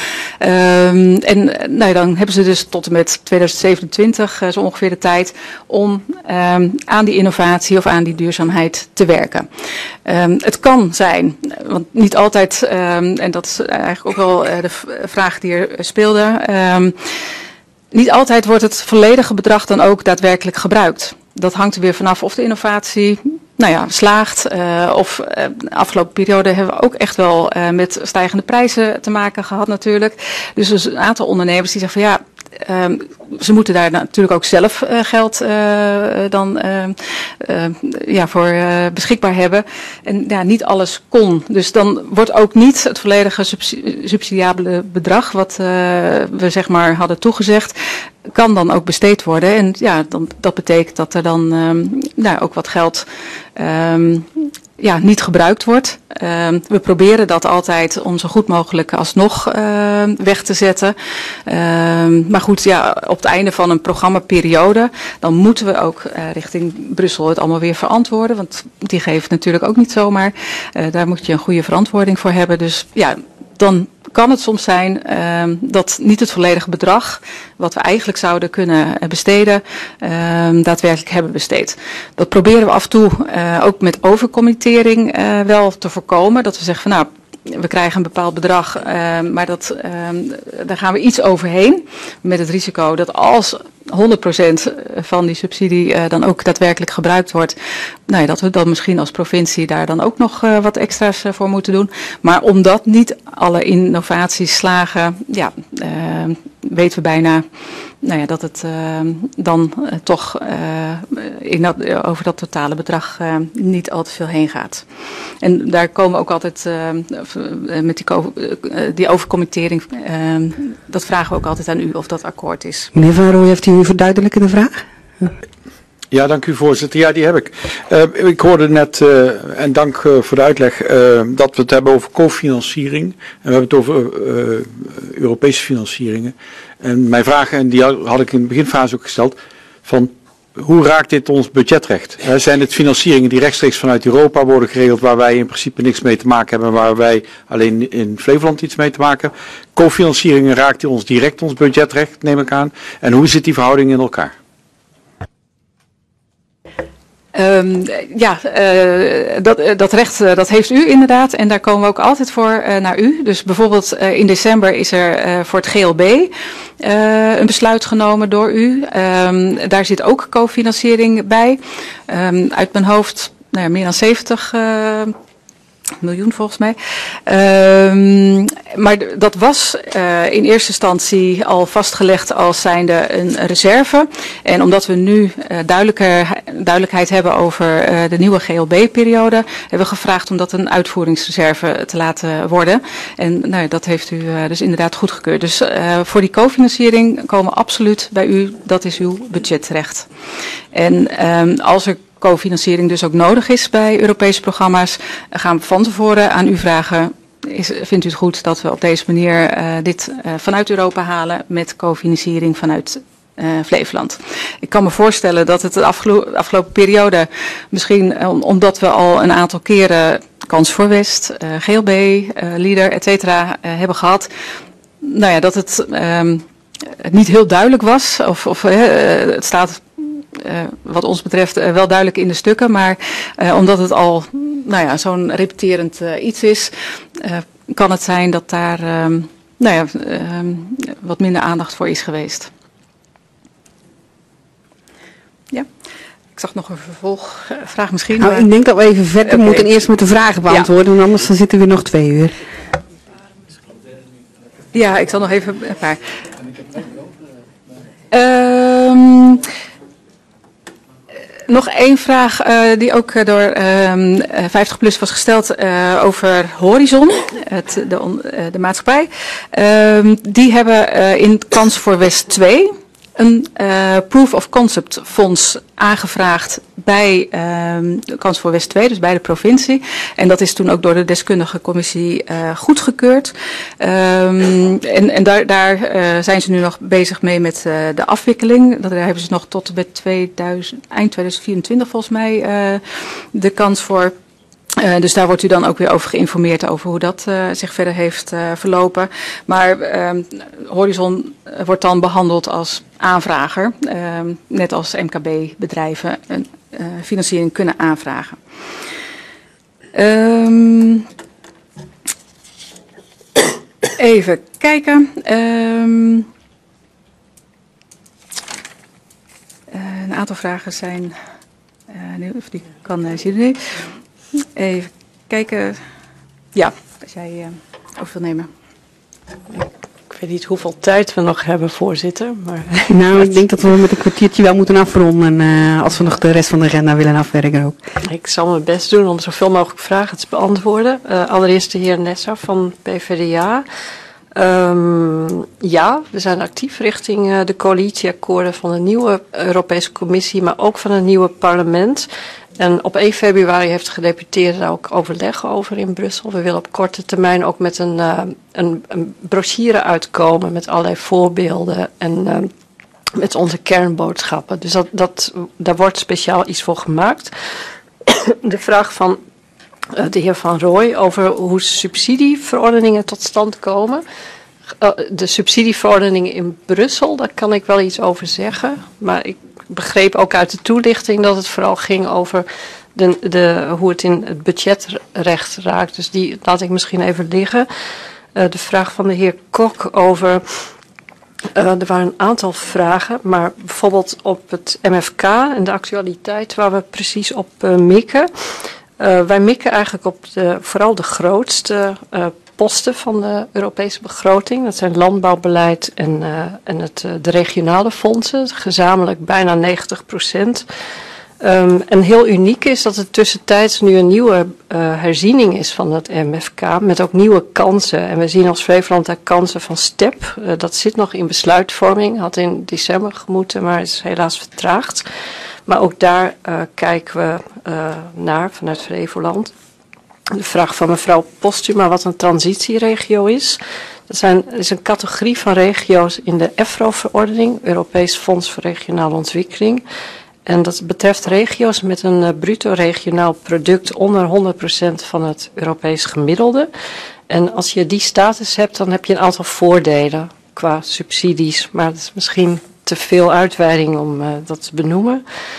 Uh, en nou, dan hebben ze dus tot en met twintig zevenentwintig uh, zo ongeveer de tijd om uh, aan die innovatie of aan die duurzaamheid te werken. Um, het kan zijn, want niet altijd, um, en dat is eigenlijk ook wel uh, de vraag die er speelde, um, niet altijd wordt het volledige bedrag dan ook daadwerkelijk gebruikt. Dat hangt er weer vanaf of de innovatie nou ja, slaagt. Uh, of uh, de afgelopen periode hebben we ook echt wel uh, met stijgende prijzen te maken gehad natuurlijk. Dus er is een aantal ondernemers die zeggen van ja, Um, ze moeten daar natuurlijk ook zelf uh, geld uh, dan uh, uh, ja, voor uh, beschikbaar hebben. En ja, niet alles kon. Dus dan wordt ook niet het volledige subsidi subsidiabele bedrag wat uh, we zeg maar hadden toegezegd, kan dan ook besteed worden. En ja, dan, dat betekent dat er dan um, nou, ook wat geld um, ja, niet gebruikt wordt. Uh, we proberen dat altijd om zo goed mogelijk alsnog uh, weg te zetten. Uh, maar goed, ja, op het einde van een programmaperiode, dan moeten we ook uh, richting Brussel het allemaal weer verantwoorden. Want die geeft natuurlijk ook niet zomaar. Uh, daar moet je een goede verantwoording voor hebben. Dus ja, dan kan het soms zijn uh, dat niet het volledige bedrag wat we eigenlijk zouden kunnen besteden, uh, daadwerkelijk hebben besteed. Dat proberen we af en toe uh, ook met overcommittering uh, wel te voorkomen. Dat we zeggen van nou, we krijgen een bepaald bedrag, uh, maar dat, uh, daar gaan we iets overheen. Met het risico dat als honderd procent van die subsidie uh, dan ook daadwerkelijk gebruikt wordt, nou ja, dat we dan misschien als provincie daar dan ook nog uh, wat extra's uh, voor moeten doen. Maar omdat niet alle innovaties slagen, ja, uh, weten we bijna nou ja, dat het uh, dan uh, toch uh, in dat, uh, over dat totale bedrag uh, niet al te veel heen gaat. En daar komen we ook altijd uh, met die, uh, die overcommittering, uh, dat vragen we ook altijd aan u of dat akkoord is. Meneer Van Rooij, heeft u een verduidelijkende vraag? Ja, dank u voorzitter. Ja, die heb ik. Uh, ik hoorde net, uh, en dank uh, voor de uitleg, uh, dat we het hebben over cofinanciering. En we hebben het over uh, Europese financieringen. En mijn vraag, en die had ik in de beginfase ook gesteld, van hoe raakt dit ons budgetrecht? Uh, zijn het financieringen die rechtstreeks vanuit Europa worden geregeld, waar wij in principe niks mee te maken hebben, waar wij alleen in Flevoland iets mee te maken hebben? Cofinancieringen raakt die ons direct ons budgetrecht, neem ik aan. En hoe zit die verhouding in elkaar? Um, ja, uh, dat, uh, dat recht uh, dat heeft u inderdaad en daar komen we ook altijd voor uh, naar u. Dus bijvoorbeeld uh, in december is er uh, voor het G L B uh, een besluit genomen door u. Um, daar zit ook cofinanciering bij. Um, uit mijn hoofd nou ja, meer dan zeventig uh, miljoen volgens mij. Um, maar dat was uh, in eerste instantie al vastgelegd als zijnde een reserve. En omdat we nu uh, duidelijker, duidelijkheid hebben over uh, de nieuwe G L B-periode, hebben we gevraagd om dat een uitvoeringsreserve te laten worden. En nou, dat heeft u uh, dus inderdaad goedgekeurd. Dus uh, voor die cofinanciering komen absoluut bij u, dat is uw budgetrecht. En um, als er cofinanciering dus ook nodig is bij Europese programma's, gaan we van tevoren aan u vragen, is, vindt u het goed dat we op deze manier uh, dit uh, vanuit Europa halen met cofinanciering vanuit uh, Flevoland? Ik kan me voorstellen dat het de afgelo- afgelopen periode, misschien uh, omdat we al een aantal keren Kans voor West, uh, G L B, uh, LEADER, et cetera, uh, hebben gehad, nou ja, dat het, um, het niet heel duidelijk was, of, of uh, het staat Uh, wat ons betreft uh, wel duidelijk in de stukken, maar uh, omdat het al nou ja, zo'n repeterend uh, iets is, uh, kan het zijn dat daar um, nou ja, um, wat minder aandacht voor is geweest. Ja, ik zag nog een vervolgvraag misschien. Nou, maar... ik denk dat we even verder okay. moeten eerst met de vragen beantwoorden, ja. Want anders dan zitten we nog twee uur. Ja, ik zal nog even een paar. Um, Nog één vraag uh, die ook uh, door um, vijftig plus was gesteld uh, over Horizon, het, de, on, uh, de maatschappij. Uh, die hebben uh, in Kans voor West twee een uh, Proof of Concept fonds aangevraagd bij uh, Kans voor West twee, dus bij de provincie. En dat is toen ook door de deskundige commissie uh, goedgekeurd. Um, en en daar, daar uh, zijn ze nu nog bezig mee met uh, de afwikkeling. Daar hebben ze nog tot met tweeduizend, eind tweeduizend vierentwintig volgens mij uh, de kans voor. Uh, dus daar wordt u dan ook weer over geïnformeerd over hoe dat uh, zich verder heeft uh, verlopen. Maar uh, Horizon wordt dan behandeld als aanvrager, uh, net als M K B-bedrijven een uh, financiering kunnen aanvragen. Um, even kijken. Um, uh, een aantal vragen zijn, uh, of die kan uh, zien nu. Even kijken. Ja, als jij uh, over wil nemen. Ik weet niet hoeveel tijd we nog hebben, voorzitter. Maar nou, ik denk dat we met een kwartiertje wel moeten afronden. Uh, als we nog de rest van de agenda willen afwerken ook. Ik zal mijn best doen om zoveel mogelijk vragen te beantwoorden. Uh, allereerst de heer Nessa van P V D A. Um, ja, we zijn actief richting uh, de coalitieakkoorden van de nieuwe Europese Commissie, maar ook van het nieuwe parlement. En op één februari heeft de gedeputeerde daar ook overleg over in Brussel. We willen op korte termijn ook met een, uh, een, een brochure uitkomen met allerlei voorbeelden en uh, met onze kernboodschappen. Dus dat, dat, daar wordt speciaal iets voor gemaakt. De vraag van uh, de heer Van Rooij over hoe subsidieverordeningen tot stand komen. Uh, de subsidieverordeningen in Brussel, daar kan ik wel iets over zeggen, maar ik begreep ook uit de toelichting dat het vooral ging over de, de, hoe het in het budgetrecht raakt. Dus die laat ik misschien even liggen. Uh, de vraag van de heer Kok over, uh, er waren een aantal vragen, maar bijvoorbeeld op het M F K en de actualiteit waar we precies op uh, mikken. Uh, wij mikken eigenlijk op de, vooral de grootste uh, posten van de Europese begroting. Dat zijn landbouwbeleid en, uh, en het, uh, de regionale fondsen. Gezamenlijk bijna negentig procent. Um, en heel uniek is dat er tussentijds nu een nieuwe uh, herziening is van het M F K. Met ook nieuwe kansen. En we zien als Flevoland daar kansen van STEP. Uh, dat zit nog in besluitvorming. Had in december gemoeten, maar is helaas vertraagd. Maar ook daar uh, kijken we uh, naar vanuit Flevoland. De vraag van mevrouw Postuma wat een transitieregio is. Dat zijn, is een categorie van regio's in de E F R O-verordening, Europees Fonds voor Regionale Ontwikkeling. En dat betreft regio's met een uh, bruto regionaal product onder honderd procent van het Europees gemiddelde. En als je die status hebt, dan heb je een aantal voordelen qua subsidies. Maar dat is misschien te veel uitweiding om uh, dat te benoemen.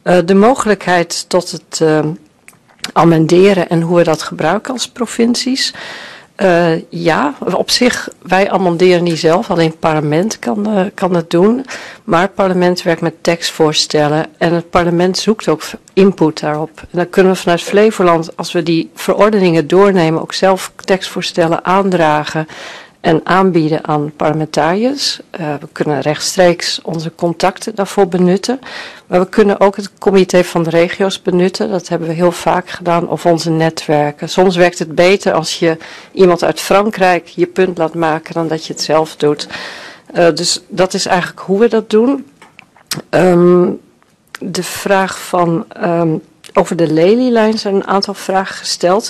Uh, de mogelijkheid tot het uh, amenderen en hoe we dat gebruiken als provincies. Uh, ja, op zich, wij amenderen niet zelf, alleen het parlement kan, uh, kan het doen. Maar het parlement werkt met tekstvoorstellen en het parlement zoekt ook input daarop. En dan kunnen we vanuit Flevoland, als we die verordeningen doornemen, ook zelf tekstvoorstellen aandragen en aanbieden aan parlementariërs. Uh, we kunnen rechtstreeks onze contacten daarvoor benutten. Maar we kunnen ook het comité van de regio's benutten. Dat hebben we heel vaak gedaan. Of onze netwerken. Soms werkt het beter als je iemand uit Frankrijk je punt laat maken dan dat je het zelf doet. Uh, dus dat is eigenlijk hoe we dat doen. Um, de vraag van um, over de Lelylijn zijn een aantal vragen gesteld.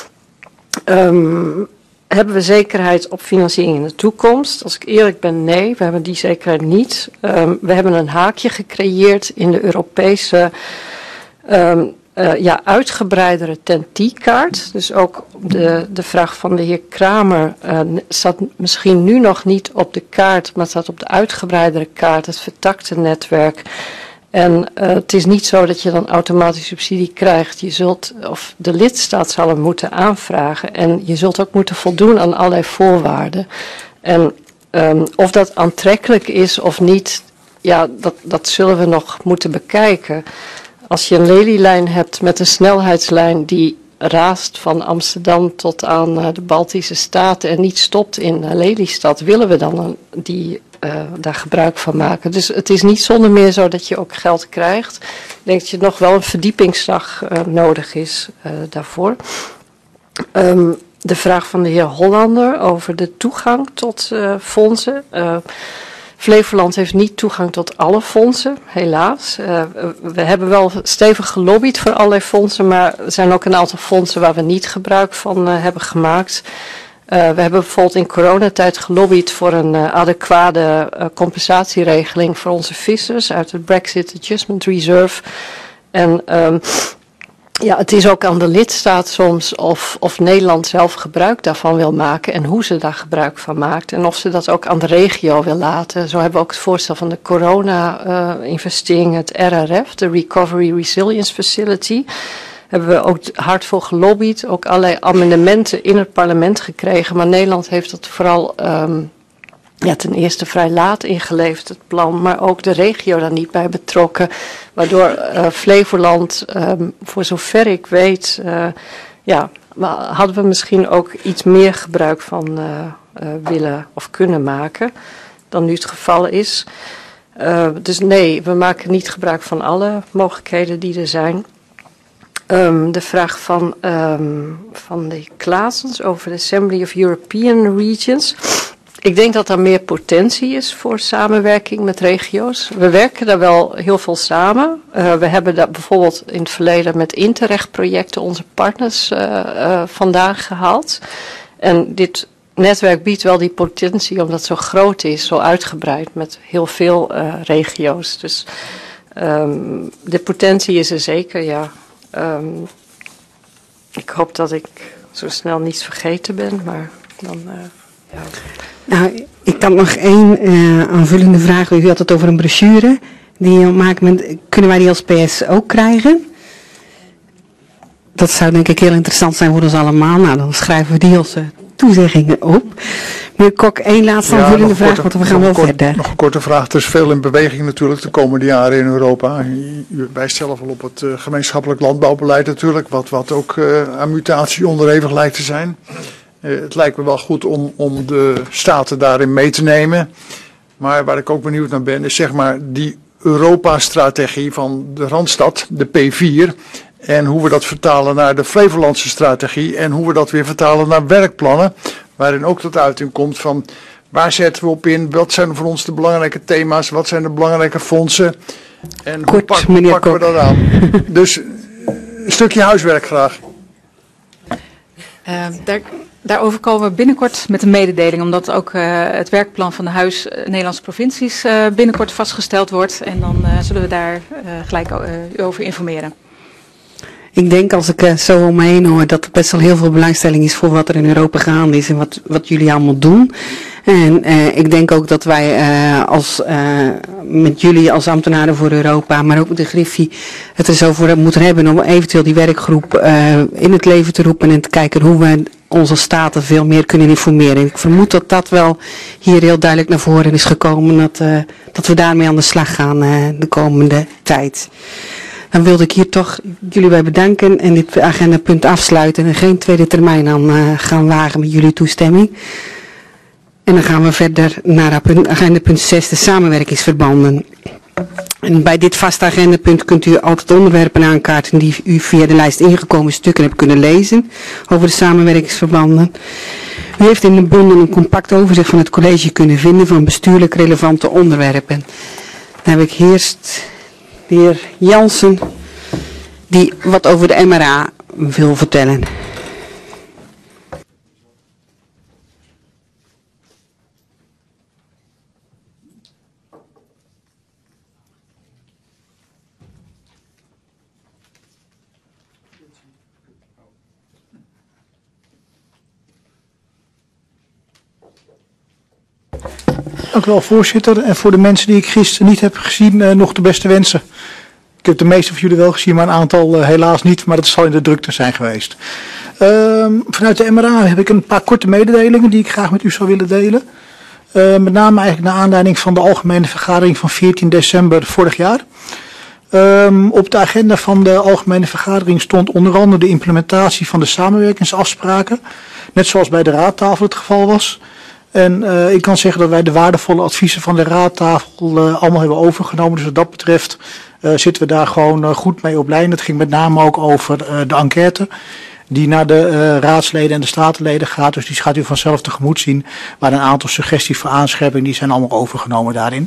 Um, Hebben we zekerheid op financiering in de toekomst? Als ik eerlijk ben, nee, we hebben die zekerheid niet. Um, we hebben een haakje gecreëerd in de Europese um, uh, ja, uitgebreidere T E N T-kaart. Dus ook de, de vraag van de heer Kramer uh, staat misschien nu nog niet op de kaart, maar staat op de uitgebreidere kaart, het vertakte netwerk. En uh, het is niet zo dat je dan automatisch subsidie krijgt. Je zult, of de lidstaat zal hem moeten aanvragen. En je zult ook moeten voldoen aan allerlei voorwaarden. En um, of dat aantrekkelijk is of niet, ja, dat, dat zullen we nog moeten bekijken. Als je een Lelylijn hebt met een snelheidslijn die raast van Amsterdam tot aan uh, de Baltische Staten en niet stopt in uh, Lelystad, willen we dan een, die uh, daar gebruik van maken. Dus het is niet zonder meer zo dat je ook geld krijgt. Ik denk dat je nog wel een verdiepingsdag uh, nodig is uh, daarvoor. Um, de vraag van de heer Hollander over de toegang tot uh, fondsen. Uh, Flevoland heeft niet toegang tot alle fondsen, helaas. Uh, we hebben wel stevig gelobbyd voor allerlei fondsen, maar er zijn ook een aantal fondsen waar we niet gebruik van uh, hebben gemaakt. Uh, we hebben bijvoorbeeld in coronatijd gelobbyd voor een uh, adequate uh, compensatieregeling voor onze vissers uit het Brexit Adjustment Reserve. En um, ja, het is ook aan de lidstaat soms of, of Nederland zelf gebruik daarvan wil maken en hoe ze daar gebruik van maakt. En of ze dat ook aan de regio wil laten. Zo hebben we ook het voorstel van de corona-investering, uh, het R R F, de Recovery Resilience Facility. Hebben we ook hard voor gelobbyd, ook allerlei amendementen in het parlement gekregen. Maar Nederland heeft dat vooral um, ja, ten eerste vrij laat ingeleverd, het plan, maar ook de regio daar niet bij betrokken. Waardoor uh, Flevoland, um, voor zover ik weet, uh, ja, hadden we misschien ook iets meer gebruik van uh, uh, willen of kunnen maken dan nu het geval is. Uh, dus nee, we maken niet gebruik van alle mogelijkheden die er zijn. Um, de vraag van, um, van de Klaasens over de Assembly of European Regions. Ik denk dat er meer potentie is voor samenwerking met regio's. We werken daar wel heel veel samen. Uh, we hebben daar bijvoorbeeld in het verleden met Interreg-projecten onze partners uh, uh, vandaan gehaald. En dit netwerk biedt wel die potentie omdat het zo groot is, zo uitgebreid met heel veel uh, regio's. Dus um, de potentie is er zeker, ja. Um, ik hoop dat ik zo snel niets vergeten ben, maar dan... Uh, ja. Nou, ik had nog één uh, aanvullende vraag. U had het over een brochure. Die maken met, kunnen wij die als P S ook krijgen? Dat zou denk ik heel interessant zijn voor ons allemaal. Nou, dan schrijven we die als uh, toezeggingen op. Meneer Kok, één laatste ja, aanvullende vraag, korte, want we gaan wel kort, verder. Nog een korte vraag. Er is veel in beweging natuurlijk de komende jaren in Europa. U wijst zelf al op het uh, gemeenschappelijk landbouwbeleid natuurlijk, wat, wat ook uh, aan mutatie onderhevig lijkt te zijn. Uh, het lijkt me wel goed om, om de staten daarin mee te nemen. Maar waar ik ook benieuwd naar ben, is zeg maar die Europa-strategie van de Randstad, de P vier. En hoe we dat vertalen naar de Flevolandse strategie. En hoe we dat weer vertalen naar werkplannen. Waarin ook tot uiting komt van waar zetten we op in? Wat zijn voor ons de belangrijke thema's? Wat zijn de belangrijke fondsen? En hoe, Kort, pak, hoe pakken we dat aan? Dus een stukje huiswerk graag. Uh, daar, daarover komen we binnenkort met een mededeling, omdat ook uh, het werkplan van de Huis uh, Nederlandse Provincies uh, binnenkort vastgesteld wordt. En dan uh, zullen we daar uh, gelijk uh, u over informeren. Ik denk als ik uh, zo om me heen hoor dat er best wel heel veel belangstelling is voor wat er in Europa gaande is en wat, wat jullie allemaal doen. En uh, ik denk ook dat wij uh, als, uh, met jullie als ambtenaren voor Europa, maar ook met de Griffie, het er zo voor moeten hebben om eventueel die werkgroep uh, in het leven te roepen en te kijken hoe we onze staten veel meer kunnen informeren. En ik vermoed dat dat wel hier heel duidelijk naar voren is gekomen, dat, uh, dat we daarmee aan de slag gaan uh, de komende tijd. Dan wilde ik hier toch jullie bij bedanken en dit agendapunt afsluiten en geen tweede termijn aan uh, gaan wagen met jullie toestemming. En dan gaan we verder naar agendapunt zes, de samenwerkingsverbanden. En bij dit vaste agendapunt kunt u altijd onderwerpen aankaarten die u via de lijst ingekomen stukken hebt kunnen lezen over de samenwerkingsverbanden. U heeft in de bundel een compact overzicht van het college kunnen vinden van bestuurlijk relevante onderwerpen. Dan heb ik eerst de heer Jansen die wat over de M R A wil vertellen. Dank u wel, voorzitter. En voor de mensen die ik gisteren niet heb gezien, uh, nog de beste wensen. Ik heb de meeste van jullie wel gezien, maar een aantal uh, helaas niet. Maar dat zal in de drukte zijn geweest. Uh, vanuit de M R A heb ik een paar korte mededelingen die ik graag met u zou willen delen. Uh, met name eigenlijk naar aanleiding van de algemene vergadering van veertien december vorig jaar. Um, op de agenda van de algemene vergadering stond onder andere de implementatie van de samenwerkingsafspraken. Net zoals bij de raadtafel het geval was. En uh, ik kan zeggen dat wij de waardevolle adviezen van de raadtafel uh, allemaal hebben overgenomen. Dus wat dat betreft uh, zitten we daar gewoon uh, goed mee op lijn. Het ging met name ook over uh, de enquête die naar de uh, raadsleden en de statenleden gaat. Dus die gaat u vanzelf tegemoet zien. Maar een aantal suggesties voor aanscherping die zijn allemaal overgenomen daarin.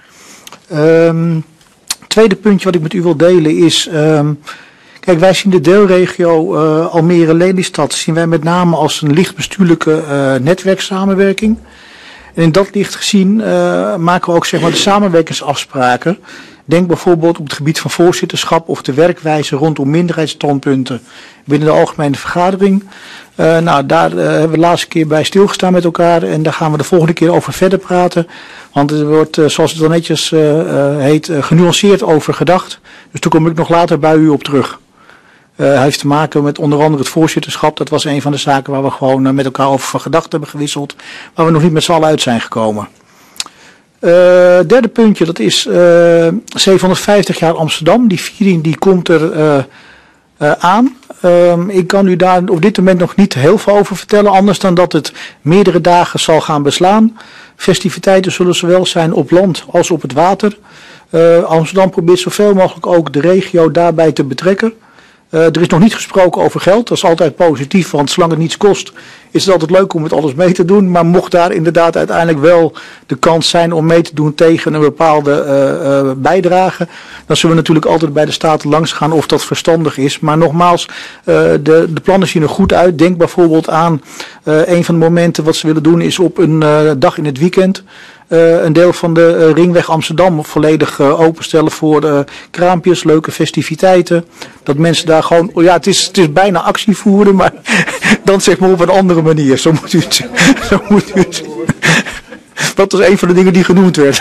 Um, tweede puntje wat ik met u wil delen is... Um, Kijk, wij zien de deelregio uh, Almere-Lelystad zien wij met name als een licht bestuurlijke uh, netwerksamenwerking. En in dat licht gezien uh, maken we ook zeg maar de samenwerkingsafspraken. Denk bijvoorbeeld op het gebied van voorzitterschap of de werkwijze rondom minderheidsstandpunten binnen de algemene vergadering. Uh, nou, daar uh, hebben we de laatste keer bij stilgestaan met elkaar en daar gaan we de volgende keer over verder praten. Want er wordt, uh, zoals het dan netjes uh, uh, heet, uh, genuanceerd over gedacht. Dus daar kom ik nog later bij u op terug. Uh, hij heeft te maken met onder andere het voorzitterschap. Dat was een van de zaken waar we gewoon uh, met elkaar over van gedachten hebben gewisseld. Waar we nog niet met z'n allen uit zijn gekomen. Uh, derde puntje, dat is uh, zevenhonderdvijftig jaar Amsterdam. Die viering die komt er uh, uh, aan. Uh, ik kan u daar op dit moment nog niet heel veel over vertellen. Anders dan dat het meerdere dagen zal gaan beslaan. Festiviteiten zullen zowel zijn op land als op het water. Uh, Amsterdam probeert zoveel mogelijk ook de regio daarbij te betrekken. Uh, er is nog niet gesproken over geld, dat is altijd positief, want zolang het niets kost is het altijd leuk om met alles mee te doen. Maar mocht daar inderdaad uiteindelijk wel de kans zijn om mee te doen tegen een bepaalde uh, uh, bijdrage, dan zullen we natuurlijk altijd bij de Staten langs gaan of dat verstandig is. Maar nogmaals, uh, de, de plannen zien er goed uit. Denk bijvoorbeeld aan uh, een van de momenten wat ze willen doen is op een uh, dag in het weekend. Uh, een deel van de uh, ringweg Amsterdam volledig uh, openstellen voor uh, kraampjes, leuke festiviteiten. Dat mensen daar gewoon, oh ja, het is, het is bijna actie voeren, maar dan zeg maar op een andere manier. Zo moet u het, zo moet u het. Dat was een van de dingen die genoemd werd.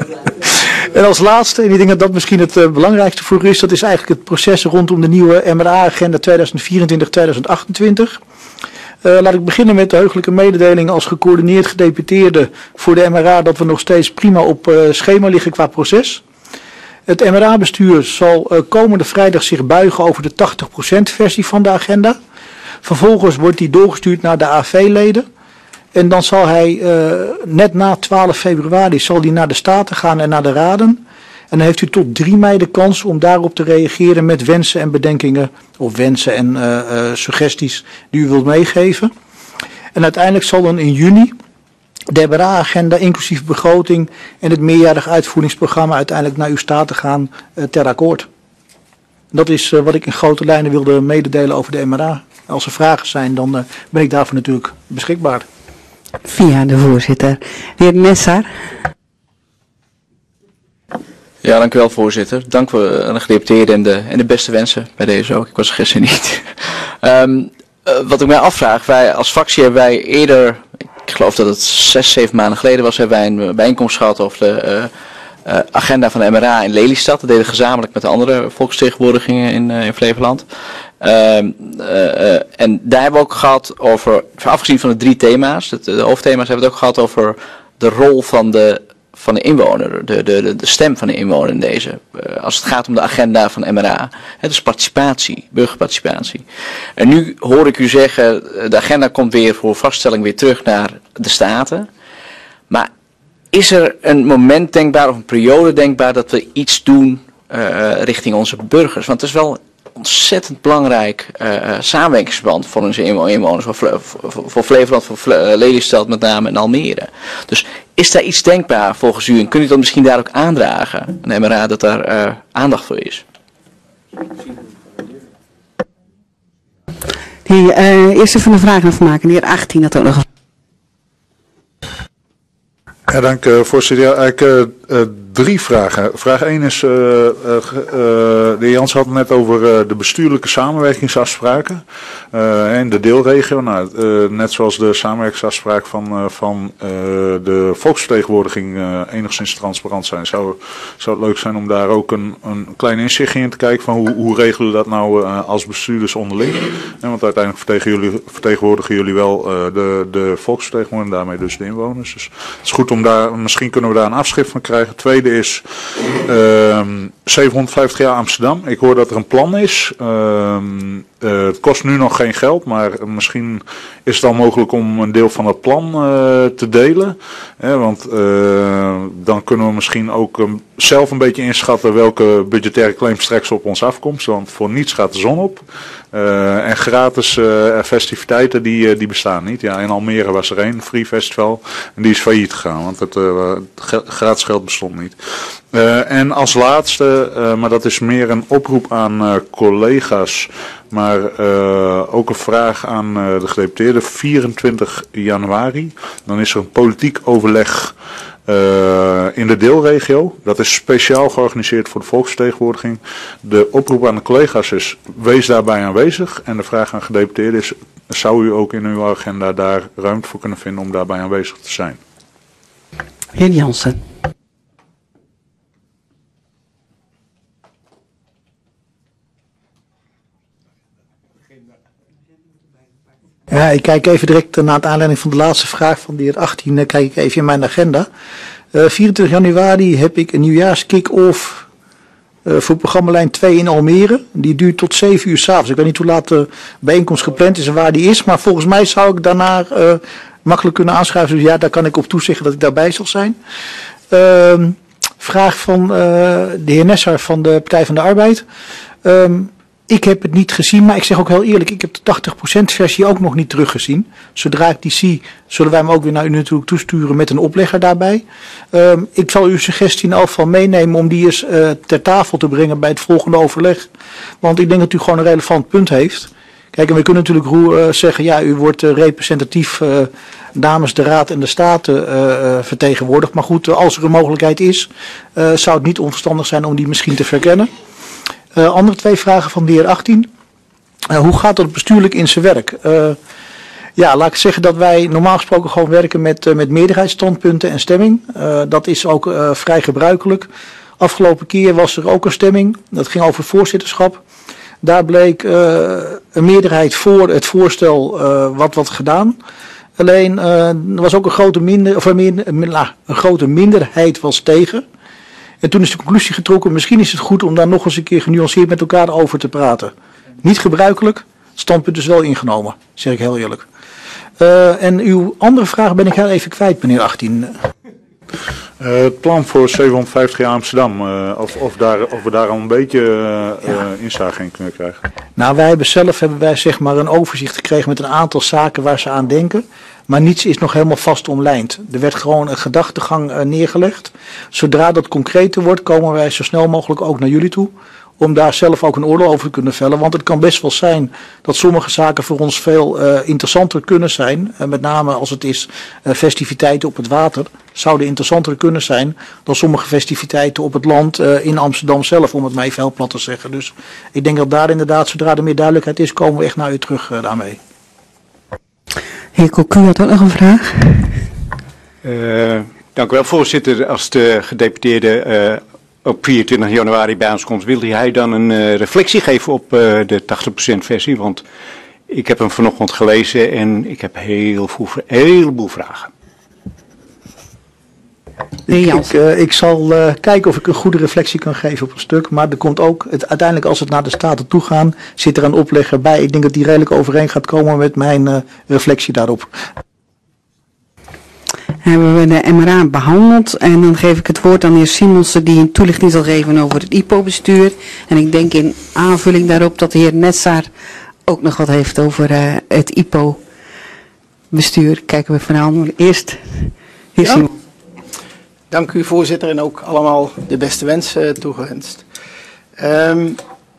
En als laatste, en ik denk dat dat misschien het uh, belangrijkste voor u is, dat is eigenlijk het proces rondom de nieuwe M R A-agenda tweeduizend vierentwintig tot tweeduizend achtentwintig. Uh, laat ik beginnen met de heugelijke mededeling als gecoördineerd gedeputeerde voor de M R A dat we nog steeds prima op uh, schema liggen qua proces. Het M R A-bestuur zal uh, komende vrijdag zich buigen over de tachtig procent versie van de agenda. Vervolgens wordt die doorgestuurd naar de A V-leden. En dan zal hij uh, net na twaalf februari zal die naar de Staten gaan en naar de Raden. En dan heeft u tot drie mei de kans om daarop te reageren met wensen en bedenkingen, of wensen en uh, uh, suggesties die u wilt meegeven. En uiteindelijk zal dan in juni de M R A-agenda inclusief begroting en het meerjarig uitvoeringsprogramma uiteindelijk naar uw Staten gaan uh, ter akkoord. Dat is uh, wat ik in grote lijnen wilde mededelen over de M R A. Als er vragen zijn, dan uh, ben ik daarvoor natuurlijk beschikbaar. Via de voorzitter. De heer Messar. Ja, dank u wel, voorzitter. Dank aan de gedeputeerde en de, en de beste wensen bij deze ook. Ik was er gisteren niet. um, uh, wat ik mij afvraag, wij als fractie hebben wij eerder, ik ik geloof dat het zes, zeven maanden geleden was, hebben wij een bijeenkomst gehad over de uh, uh, agenda van de M R A in Lelystad. Dat deden we gezamenlijk met de andere volksvertegenwoordigingen in, uh, in Flevoland. Uh, uh, uh, en daar hebben we ook gehad over, afgezien van de drie thema's, de, de hoofdthema's, hebben we het ook gehad over de rol van de, van de inwoner, de, de, de stem van de inwoner in deze. Uh, als het gaat om de agenda van M R A. Hè, dus participatie, burgerparticipatie. En nu hoor ik u zeggen, de agenda komt weer voor vaststelling weer terug naar de Staten. Maar is er een moment denkbaar of een periode denkbaar dat we iets doen uh, richting onze burgers? Want het is wel ontzettend belangrijk uh, samenwerkingsverband voor onze inwoners, voor, voor, voor Flevoland, voor Fle Lelystad met name en Almere. Dus is daar iets denkbaar volgens u en kunt u dat misschien daar ook aandragen, de M R A, dat daar uh, aandacht voor is? Die uh, eerst even een vraag afmaken, maken, de heer achttien had ook nog. Ja, dank uh, voorzitter. Ja, eigenlijk uh, uh, drie vragen. Vraag één is, uh, uh, uh, de heer Jans had het net over uh, de bestuurlijke samenwerkingsafspraken uh, in de deelregio. Nou, uh, net zoals de samenwerkingsafspraak van, uh, van uh, de volksvertegenwoordiging uh, enigszins transparant zijn. Zou, zou het leuk zijn om daar ook een, een klein inzichtje in te kijken van hoe, hoe regelen we dat nou uh, als bestuurders onderling? Ja, want uiteindelijk vertegen jullie, vertegenwoordigen jullie wel uh, de, de volksvertegenwoordiging en daarmee dus de inwoners. Dus het is goed om daar, misschien kunnen we daar een afschrift van krijgen. Tweede is uh, zevenhonderdvijftig jaar Amsterdam. Ik hoor dat er een plan is. Uh, uh, het kost nu nog geen geld, maar misschien is het al mogelijk om een deel van het plan uh, te delen. Eh, want uh, dan kunnen we misschien ook um, zelf een beetje inschatten welke budgettaire claim straks op ons afkomt. Want voor niets gaat de zon op. Uh, en gratis uh, festiviteiten die, uh, die bestaan niet. Ja, in Almere was er één, Free Festival, en die is failliet gegaan, want het uh, ge gratis geld bestond niet. Uh, en als laatste, uh, maar dat is meer een oproep aan uh, collega's, maar uh, ook een vraag aan uh, de gedeputeerde. vierentwintig januari, dan is er een politiek overleg Uh, in de deelregio. Dat is speciaal georganiseerd voor de volksvertegenwoordiging. De oproep aan de collega's is, wees daarbij aanwezig. En de vraag aan gedeputeerden is, zou u ook in uw agenda daar ruimte voor kunnen vinden om daarbij aanwezig te zijn? Heer Jansen. Ja, ik kijk even direct naar het aanleiding van de laatste vraag van de heer achttien. Dan kijk ik even in mijn agenda. Uh, vierentwintig januari heb ik een nieuwjaars-kick-off uh, voor programmalijn twee in Almere. Die duurt tot zeven uur 's avonds. Ik weet niet hoe laat de bijeenkomst gepland is en waar die is. Maar volgens mij zou ik daarna uh, makkelijk kunnen aanschuiven. Dus ja, daar kan ik op toezeggen dat ik daarbij zal zijn. Uh, vraag van uh, de heer Nessar van de Partij van de Arbeid. Um, Ik heb het niet gezien, maar ik zeg ook heel eerlijk, ik heb de tachtig procent versie ook nog niet teruggezien. Zodra ik die zie, zullen wij hem ook weer naar u natuurlijk toesturen met een oplegger daarbij. Um, ik zal uw suggestie in elk geval meenemen om die eens uh, ter tafel te brengen bij het volgende overleg. Want ik denk dat u gewoon een relevant punt heeft. Kijk, en we kunnen natuurlijk uh, zeggen, ja, u wordt uh, representatief uh, namens de Raad en de Staten uh, uh, vertegenwoordigd. Maar goed, uh, als er een mogelijkheid is, uh, zou het niet onverstandig zijn om die misschien te verkennen. Uh, andere twee vragen van de heer achttien. Uh, hoe gaat dat bestuurlijk in zijn werk? Uh, ja, laat ik zeggen dat wij normaal gesproken gewoon werken met, uh, met meerderheidsstandpunten en stemming. Uh, dat is ook uh, vrij gebruikelijk. Afgelopen keer was er ook een stemming. Dat ging over voorzitterschap. Daar bleek uh, een meerderheid voor het voorstel uh, wat wat gedaan. Alleen uh, er was ook een grote, minder, of een, minder, een, een grote minderheid was tegen. En toen is de conclusie getrokken, misschien is het goed om daar nog eens een keer genuanceerd met elkaar over te praten. Niet gebruikelijk, het standpunt is wel ingenomen, zeg ik heel eerlijk. Uh, en uw andere vraag ben ik heel even kwijt, meneer achttien. Uh, het plan voor zevenhonderdvijftig jaar Amsterdam, uh, of, of, daar, of we daar al een beetje uh, ja. uh, inzage in kunnen krijgen. Nou, wij hebben zelf hebben wij zeg maar een overzicht gekregen met een aantal zaken waar ze aan denken. Maar niets is nog helemaal vast omlijnd. Er werd gewoon een gedachtegang uh, neergelegd. Zodra dat concreter wordt, komen wij zo snel mogelijk ook naar jullie toe. Om daar zelf ook een oordeel over te kunnen vellen. Want het kan best wel zijn dat sommige zaken voor ons veel uh, interessanter kunnen zijn. Uh, met name als het is uh, festiviteiten op het water. Zouden interessanter kunnen zijn dan sommige festiviteiten op het land uh, in Amsterdam zelf. Om het maar even heel plat te zeggen. Dus ik denk dat daar inderdaad, zodra er meer duidelijkheid is, komen we echt naar u terug uh, daarmee. Heer Cocu had ook nog een vraag. Uh, dank u wel, voorzitter. Als de gedeputeerde uh, op vierentwintig januari bij ons komt, wilde hij dan een uh, reflectie geven op uh, de tachtig procent versie? Want ik heb hem vanochtend gelezen en ik heb heel veel, een heleboel vragen. Ik, ik, uh, ik zal uh, kijken of ik een goede reflectie kan geven op een stuk. Maar er komt ook, het, uiteindelijk als het naar de Staten toe gaan, zit er een oplegger bij. Ik denk dat die redelijk overeen gaat komen met mijn uh, reflectie daarop. Hebben we de M R A behandeld en dan geef ik het woord aan de heer Simonsen die een toelichting zal geven over het I P O-bestuur. En ik denk in aanvulling daarop dat de heer Netsar ook nog wat heeft over uh, het I P O-bestuur. Kijken we vanavond eerst heer ja. Simonsen. Dank u voorzitter en ook allemaal de beste wensen uh, toegewenst. Um,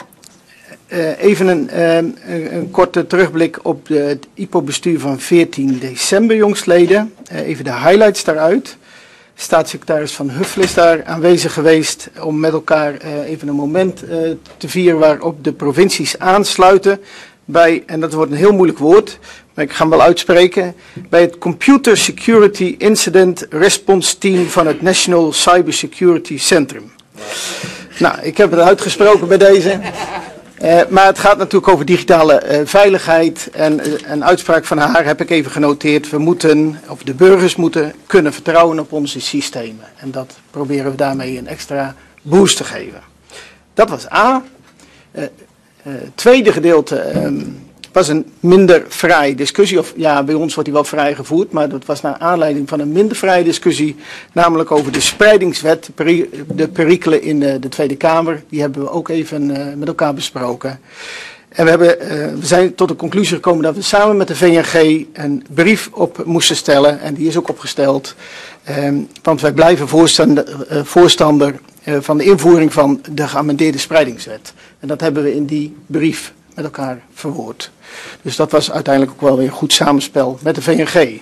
uh, even een, uh, een, een korte terugblik op de, het I P O-bestuur van veertien december jongstleden. Uh, even de highlights daaruit. Staatssecretaris Van Huffel is daar aanwezig geweest om met elkaar uh, even een moment uh, te vieren waarop de provincies aansluiten bij, en dat wordt een heel moeilijk woord, maar ik ga hem wel uitspreken, bij het Computer Security Incident Response Team van het National Cybersecurity Centrum. Nou, ik heb het uitgesproken bij deze. Uh, maar het gaat natuurlijk over digitale uh, veiligheid en uh, een uitspraak van haar heb ik even genoteerd. We moeten, of de burgers moeten kunnen vertrouwen op onze systemen. En dat proberen we daarmee een extra boost te geven. Dat was A. Uh, uh, tweede gedeelte um, was een minder vrije discussie. Of ja, bij ons wordt die wel vrij gevoerd, maar dat was naar aanleiding van een minder vrije discussie. Namelijk over de spreidingswet, peri de perikelen in de, de Tweede Kamer. Die hebben we ook even uh, met elkaar besproken. En we, hebben, uh, we zijn tot de conclusie gekomen dat we samen met de V N G een brief op moesten stellen. En die is ook opgesteld. Um, want wij blijven voorstander, uh, voorstander uh, van de invoering van de geamendeerde spreidingswet. En dat hebben we in die brief met elkaar verwoord. Dus dat was uiteindelijk ook wel weer een goed samenspel met de V N G.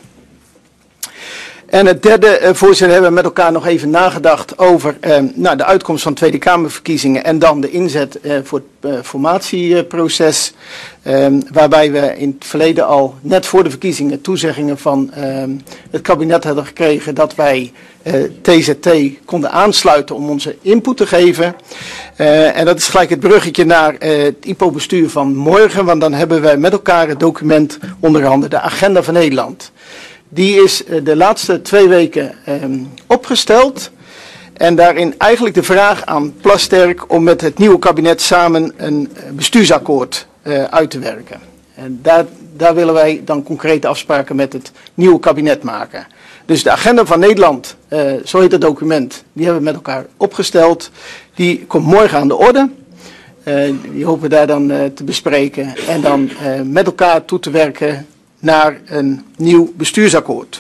En het derde, uh, voorzitter, hebben we met elkaar nog even nagedacht over uh, nou, de uitkomst van Tweede Kamerverkiezingen en dan de inzet uh, voor het uh, formatieproces. Uh, waarbij we in het verleden al net voor de verkiezingen toezeggingen van uh, het kabinet hadden gekregen dat wij uh, T Z T konden aansluiten om onze input te geven. Uh, en dat is gelijk het bruggetje naar uh, het I P O-bestuur van morgen, want dan hebben wij met elkaar het document onder andere de Agenda van Nederland. Die is de laatste twee weken um, opgesteld en daarin eigenlijk de vraag aan Plasterk om met het nieuwe kabinet samen een bestuursakkoord uh, uit te werken. En daar, daar willen wij dan concrete afspraken met het nieuwe kabinet maken. Dus de Agenda van Nederland, uh, zo heet het document, die hebben we met elkaar opgesteld. Die komt morgen aan de orde. Uh, die hopen we daar dan uh, te bespreken en dan uh, met elkaar toe te werken naar een nieuw bestuursakkoord.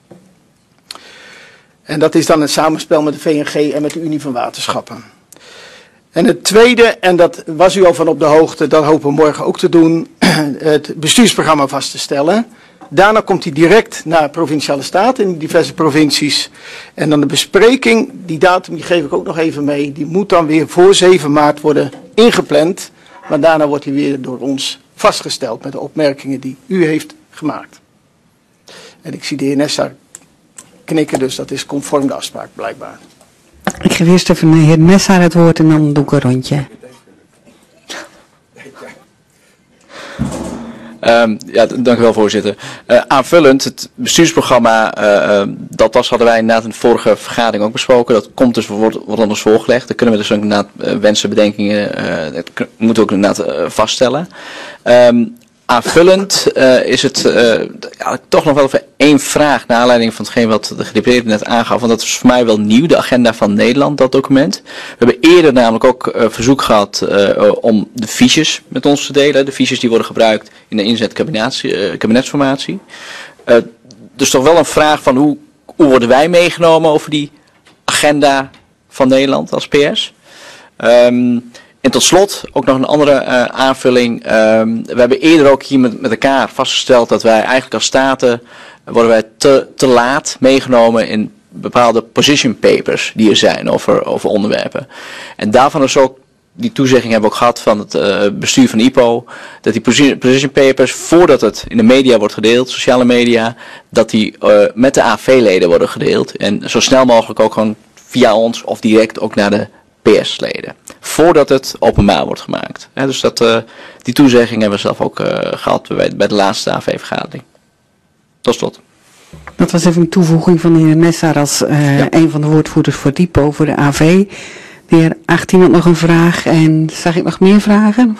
En dat is dan een samenspel met de V N G en met de Unie van Waterschappen. En het tweede, en dat was u al van op de hoogte, dat hopen we morgen ook te doen, het bestuursprogramma vast te stellen. Daarna komt hij direct naar Provinciale Staten in diverse provincies. En dan de bespreking, die datum die geef ik ook nog even mee, die moet dan weer voor zeven maart worden ingepland. Maar daarna wordt hij weer door ons vastgesteld met de opmerkingen die u heeft gemaakt. En ik zie de heer Nessar knikken, dus dat is conform de afspraak blijkbaar. Ik geef eerst even de heer Nessar het woord en dan doe ik een rondje. Um, ja, dank u wel, voorzitter. Uh, aanvullend, het bestuursprogramma, uh, uh, dat was, hadden wij inderdaad in de vorige vergadering ook besproken. Dat komt dus, wordt, wordt anders voorgelegd. Daar kunnen we dus ook inderdaad uh, wensen, bedenkingen, uh, dat moeten we ook inderdaad uh, vaststellen. Um, aanvullend uh, is het uh, ja, toch nog wel even één vraag naar aanleiding van hetgeen wat de gedeputeerde net aangaf. Want dat is voor mij wel nieuw, de Agenda van Nederland, dat document. We hebben eerder namelijk ook uh, verzoek gehad uh, om de fiches met ons te delen. De fiches die worden gebruikt in de inzet uh, kabinetsformatie. Uh, dus toch wel een vraag van hoe, hoe worden wij meegenomen over die Agenda van Nederland als P S. Um, En tot slot ook nog een andere uh, aanvulling. Um, we hebben eerder ook hier met, met elkaar vastgesteld dat wij eigenlijk als staten worden wij te, te laat meegenomen in bepaalde position papers die er zijn over, over onderwerpen. En daarvan is ook die toezegging hebben we ook gehad van het uh, bestuur van I P O, dat die position papers, voordat het in de media wordt gedeeld, sociale media, dat die uh, met de A V-leden worden gedeeld. En zo snel mogelijk ook gewoon via ons of direct ook naar de P S-leden. Voordat het openbaar wordt gemaakt. He, dus dat, uh, die toezegging hebben we zelf ook uh, gehad bij, bij de laatste A V-vergadering. Tot slot. Dat was even een toevoeging van de heer Nessar als uh, ja. een van de woordvoerders voor D I P O, voor de A V. De heer achttien had nog een vraag en zag ik nog meer vragen?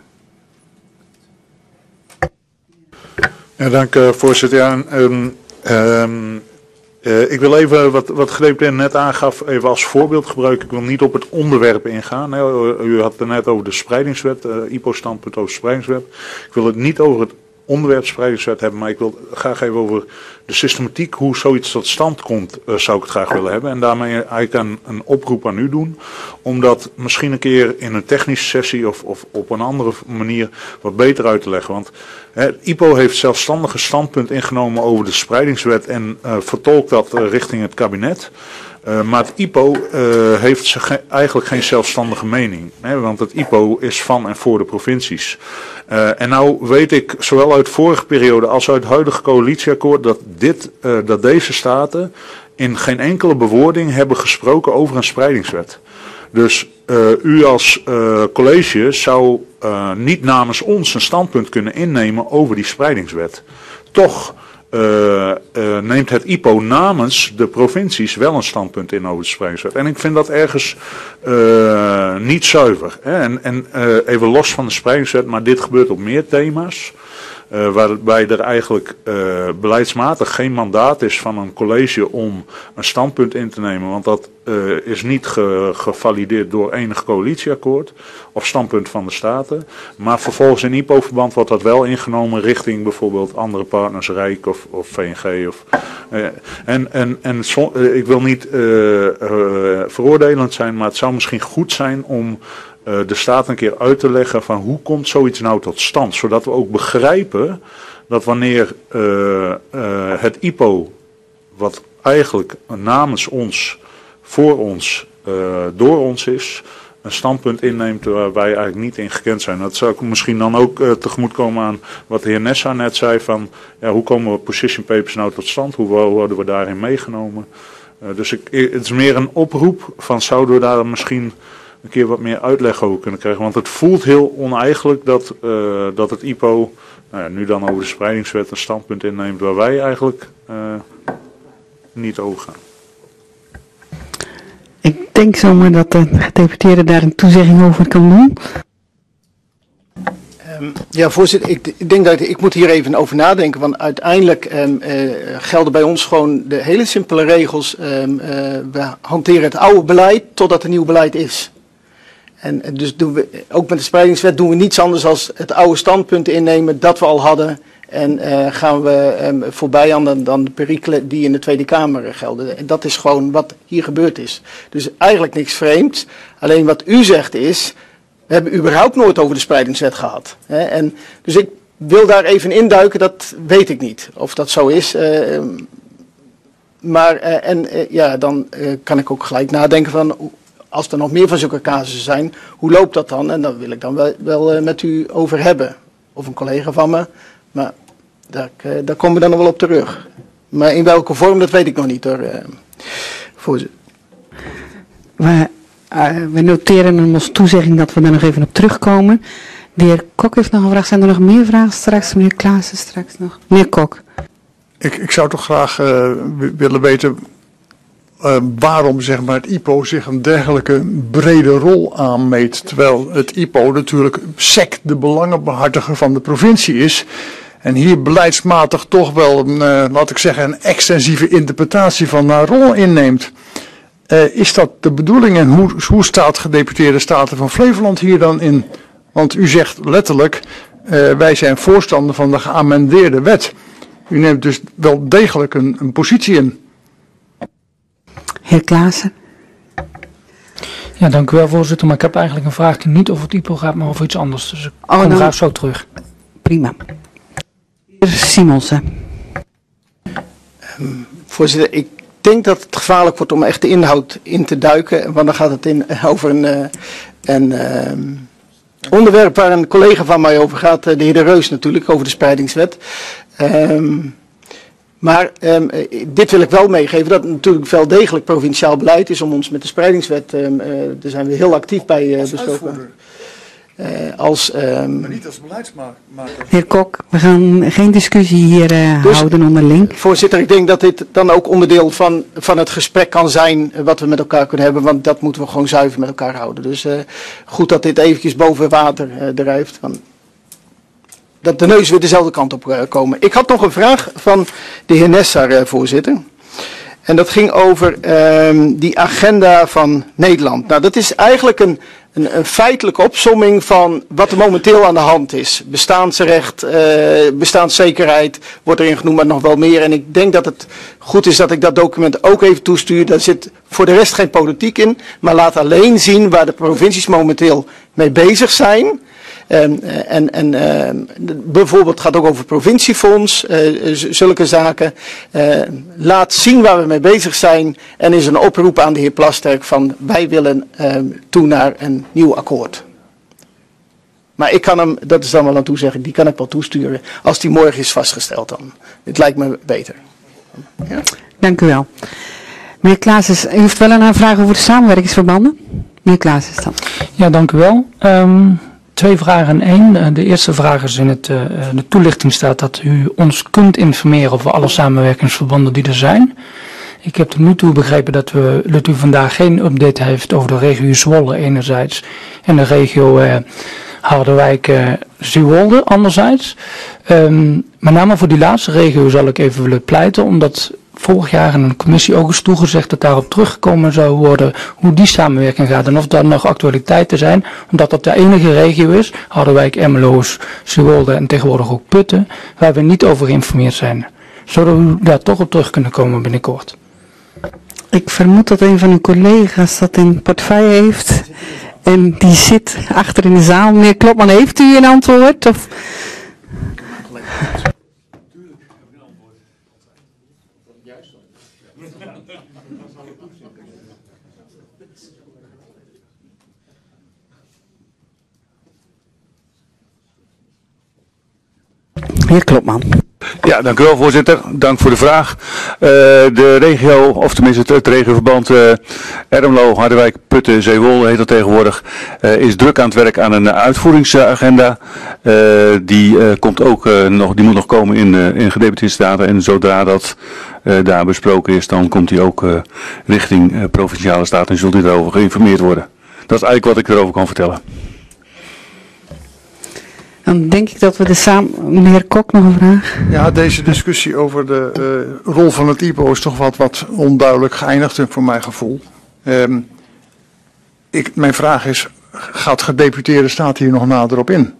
Ja, dank uh, voorzitter. Ja, um, um, uh, ik wil even wat, wat Greep net aangaf, even als voorbeeld gebruiken. Ik wil niet op het onderwerp ingaan. Hè. U had het net over de spreidingswet, uh, I P O-standpunt over de spreidingswet. Ik wil het niet over het onderwerp spreidingswet hebben, maar ik wil graag even over de systematiek, hoe zoiets tot stand komt, uh, zou ik het graag willen hebben. En daarmee eigenlijk een, een oproep aan u doen, om dat misschien een keer in een technische sessie of, of op een andere manier wat beter uit te leggen. Want hè, I P O heeft zelfstandige standpunt ingenomen over de spreidingswet en uh, vertolkt dat uh, richting het kabinet. Uh, maar het I P O uh, heeft ze ge eigenlijk geen zelfstandige mening. Hè, want het I P O is van en voor de provincies. Uh, en nou weet ik, zowel uit vorige periode als uit het huidige coalitieakkoord, dat, dit, uh, dat deze staten in geen enkele bewoording hebben gesproken over een spreidingswet. Dus uh, u als uh, college zou uh, niet namens ons een standpunt kunnen innemen over die spreidingswet. Toch Uh, uh, neemt het I P O namens de provincies wel een standpunt in over de spreidingswet. En ik vind dat ergens uh, niet zuiver. Hè? En, en uh, even los van de spreidingswet, maar dit gebeurt op meer thema's. Uh, waarbij er eigenlijk uh, beleidsmatig geen mandaat is van een college om een standpunt in te nemen. Want dat uh, is niet ge gevalideerd door enig coalitieakkoord of standpunt van de Staten. Maar vervolgens in I P O-verband wordt dat wel ingenomen richting bijvoorbeeld andere partners, Rijk of, of V N G. Of, uh, en en, en so, uh, ik wil niet uh, uh, veroordelend zijn, maar het zou misschien goed zijn om Uh, de staat een keer uit te leggen van hoe komt zoiets nou tot stand. Zodat we ook begrijpen dat wanneer uh, uh, het I P O, wat eigenlijk namens ons, voor ons, uh, door ons is, een standpunt inneemt waar wij eigenlijk niet in gekend zijn. Dat zou ik misschien dan ook uh, tegemoetkomen aan wat de heer Nessa net zei van ja, hoe komen we position papers nou tot stand? Hoe worden we daarin meegenomen? Uh, dus ik, het is meer een oproep van zouden we daar misschien een keer wat meer uitleg over kunnen krijgen. Want het voelt heel oneigenlijk dat, uh, dat het I P O nou ja, nu dan over de spreidingswet een standpunt inneemt waar wij eigenlijk uh, niet over gaan. Ik denk zomaar dat de gedeputeerde daar een toezegging over kan doen. Um, ja, voorzitter, ik, ik denk dat ik moet hier even over nadenken, want uiteindelijk um, uh, gelden bij ons gewoon de hele simpele regels. Um, uh, we hanteren het oude beleid totdat er nieuw beleid is. En dus doen we, ook met de spreidingswet doen we niets anders dan het oude standpunt innemen dat we al hadden. En uh, gaan we um, voorbij aan dan, dan de perikelen die in de Tweede Kamer gelden. En dat is gewoon wat hier gebeurd is. Dus eigenlijk niks vreemds. Alleen wat u zegt is, we hebben überhaupt nooit over de spreidingswet gehad. Hè? En dus ik wil daar even induiken, dat weet ik niet of dat zo is. Uh, maar uh, en uh, ja, dan uh, kan ik ook gelijk nadenken van, als er nog meer van zulke casussen zijn, hoe loopt dat dan? En daar wil ik dan wel, wel uh, met u over hebben. Of een collega van me. Maar daar, uh, daar komen we dan nog wel op terug. Maar in welke vorm, dat weet ik nog niet hoor, uh, voorzitter. We, uh, we noteren hem als toezegging dat we daar nog even op terugkomen. De heer Kok heeft nog een vraag. Zijn er nog meer vragen straks? Meneer Klaassen straks nog. Meneer Kok. Ik, ik zou toch graag uh, willen weten uh, waarom zeg maar, het I P O zich een dergelijke brede rol aanmeet. Terwijl het I P O natuurlijk sec de belangenbehartiger van de provincie is. En hier beleidsmatig toch wel, een, uh, laat ik zeggen, een extensieve interpretatie van haar rol inneemt. Uh, is dat de bedoeling en hoe, hoe staat gedeputeerde Staten van Flevoland hier dan in? Want u zegt letterlijk, uh, wij zijn voorstander van de geamendeerde wet. U neemt dus wel degelijk een, een positie in. Heer Klaassen. Ja, dank u wel voorzitter. Maar ik heb eigenlijk een vraag die niet over het I P O gaat, maar over iets anders. Dus ik oh, kom dan... graag zo terug. Prima. Heer Simonsen. Um, voorzitter, ik denk dat het gevaarlijk wordt om echt de inhoud in te duiken. Want dan gaat het in, over een, uh, een uh, onderwerp waar een collega van mij over gaat, de heer De Reus natuurlijk, over de spreidingswet. Um, maar um, dit wil ik wel meegeven, dat het natuurlijk wel degelijk provinciaal beleid is om ons met de spreidingswet, um, uh, daar zijn we heel actief bij uh, betrokken. Uh, als, um, maar niet als beleidsmaker. Heer Kok, we gaan geen discussie hier uh, dus, houden onderling. Voorzitter, ik denk dat dit dan ook onderdeel van, van het gesprek kan zijn uh, wat we met elkaar kunnen hebben, want dat moeten we gewoon zuiver met elkaar houden. Dus uh, goed dat dit eventjes boven water uh, drijft. Van, dat de neus weer dezelfde kant op uh, komen. Ik had nog een vraag van de heer Nessar, uh, voorzitter. En dat ging over uh, die agenda van Nederland. Nou, dat is eigenlijk een, een, een feitelijke opsomming van wat er momenteel aan de hand is. Bestaansrecht, uh, bestaanszekerheid wordt erin genoemd, maar nog wel meer. En ik denk dat het goed is dat ik dat document ook even toestuur. Daar zit voor de rest geen politiek in, maar laat alleen zien waar de provincies momenteel mee bezig zijn. Um, en en uh, bijvoorbeeld gaat ook over provinciefonds, uh, zulke zaken. Uh, laat zien waar we mee bezig zijn en is een oproep aan de heer Plasterk van wij willen uh, toe naar een nieuw akkoord. Maar ik kan hem, dat is dan wel aan toezegging, die kan ik wel toesturen als die morgen is vastgesteld dan. Dit lijkt me beter. Ja? Dank u wel. Meneer Klaas, u heeft wel een vraag over de samenwerkingsverbanden? Meneer Klaas is dan. Ja, dank u wel. Um... Twee vragen in één. De eerste vraag is in het, uh, de toelichting staat dat u ons kunt informeren over alle samenwerkingsverbanden die er zijn. Ik heb tot nu toe begrepen dat, we, dat u vandaag geen update heeft over de regio Zwolle enerzijds en de regio uh, Harderwijk-Zeewolde uh, anderzijds. Um, met name voor die laatste regio zal ik even willen pleiten, omdat vorig jaar in een commissie ook is toegezegd dat daarop teruggekomen zou worden hoe die samenwerking gaat en of daar nog actualiteiten zijn, omdat dat de enige regio is, Harderwijk, Emmeloos, Zeewolde en tegenwoordig ook Putten, waar we niet over geïnformeerd zijn. Zouden we daar toch op terug kunnen komen binnenkort? Ik vermoed dat een van uw collega's dat in portefeuille heeft en die zit achter in de zaal. Meneer Klopman, heeft u een antwoord? Of... Heer Klopman. Ja, dank u wel, voorzitter. Dank voor de vraag. Uh, de regio, of tenminste het, het regioverband uh, Ermelo, Harderwijk, Putten, Zeewolde heet dat tegenwoordig, uh, is druk aan het werk aan een uitvoeringsagenda. Uh, die, uh, komt ook, uh, nog, die moet nog komen in, uh, in gedeputeerde staten en zodra dat uh, daar besproken is, dan komt die ook uh, richting uh, provinciale staten en zult u daarover geïnformeerd worden. Dat is eigenlijk wat ik erover kan vertellen. Dan denk ik dat we de samen... Meneer Kok, nog een vraag? Ja, deze discussie over de uh, rol van het I P O is toch wat, wat onduidelijk geëindigd voor mijn gevoel. Um, ik, mijn vraag is, gaat gedeputeerde staat hier nog nader op in?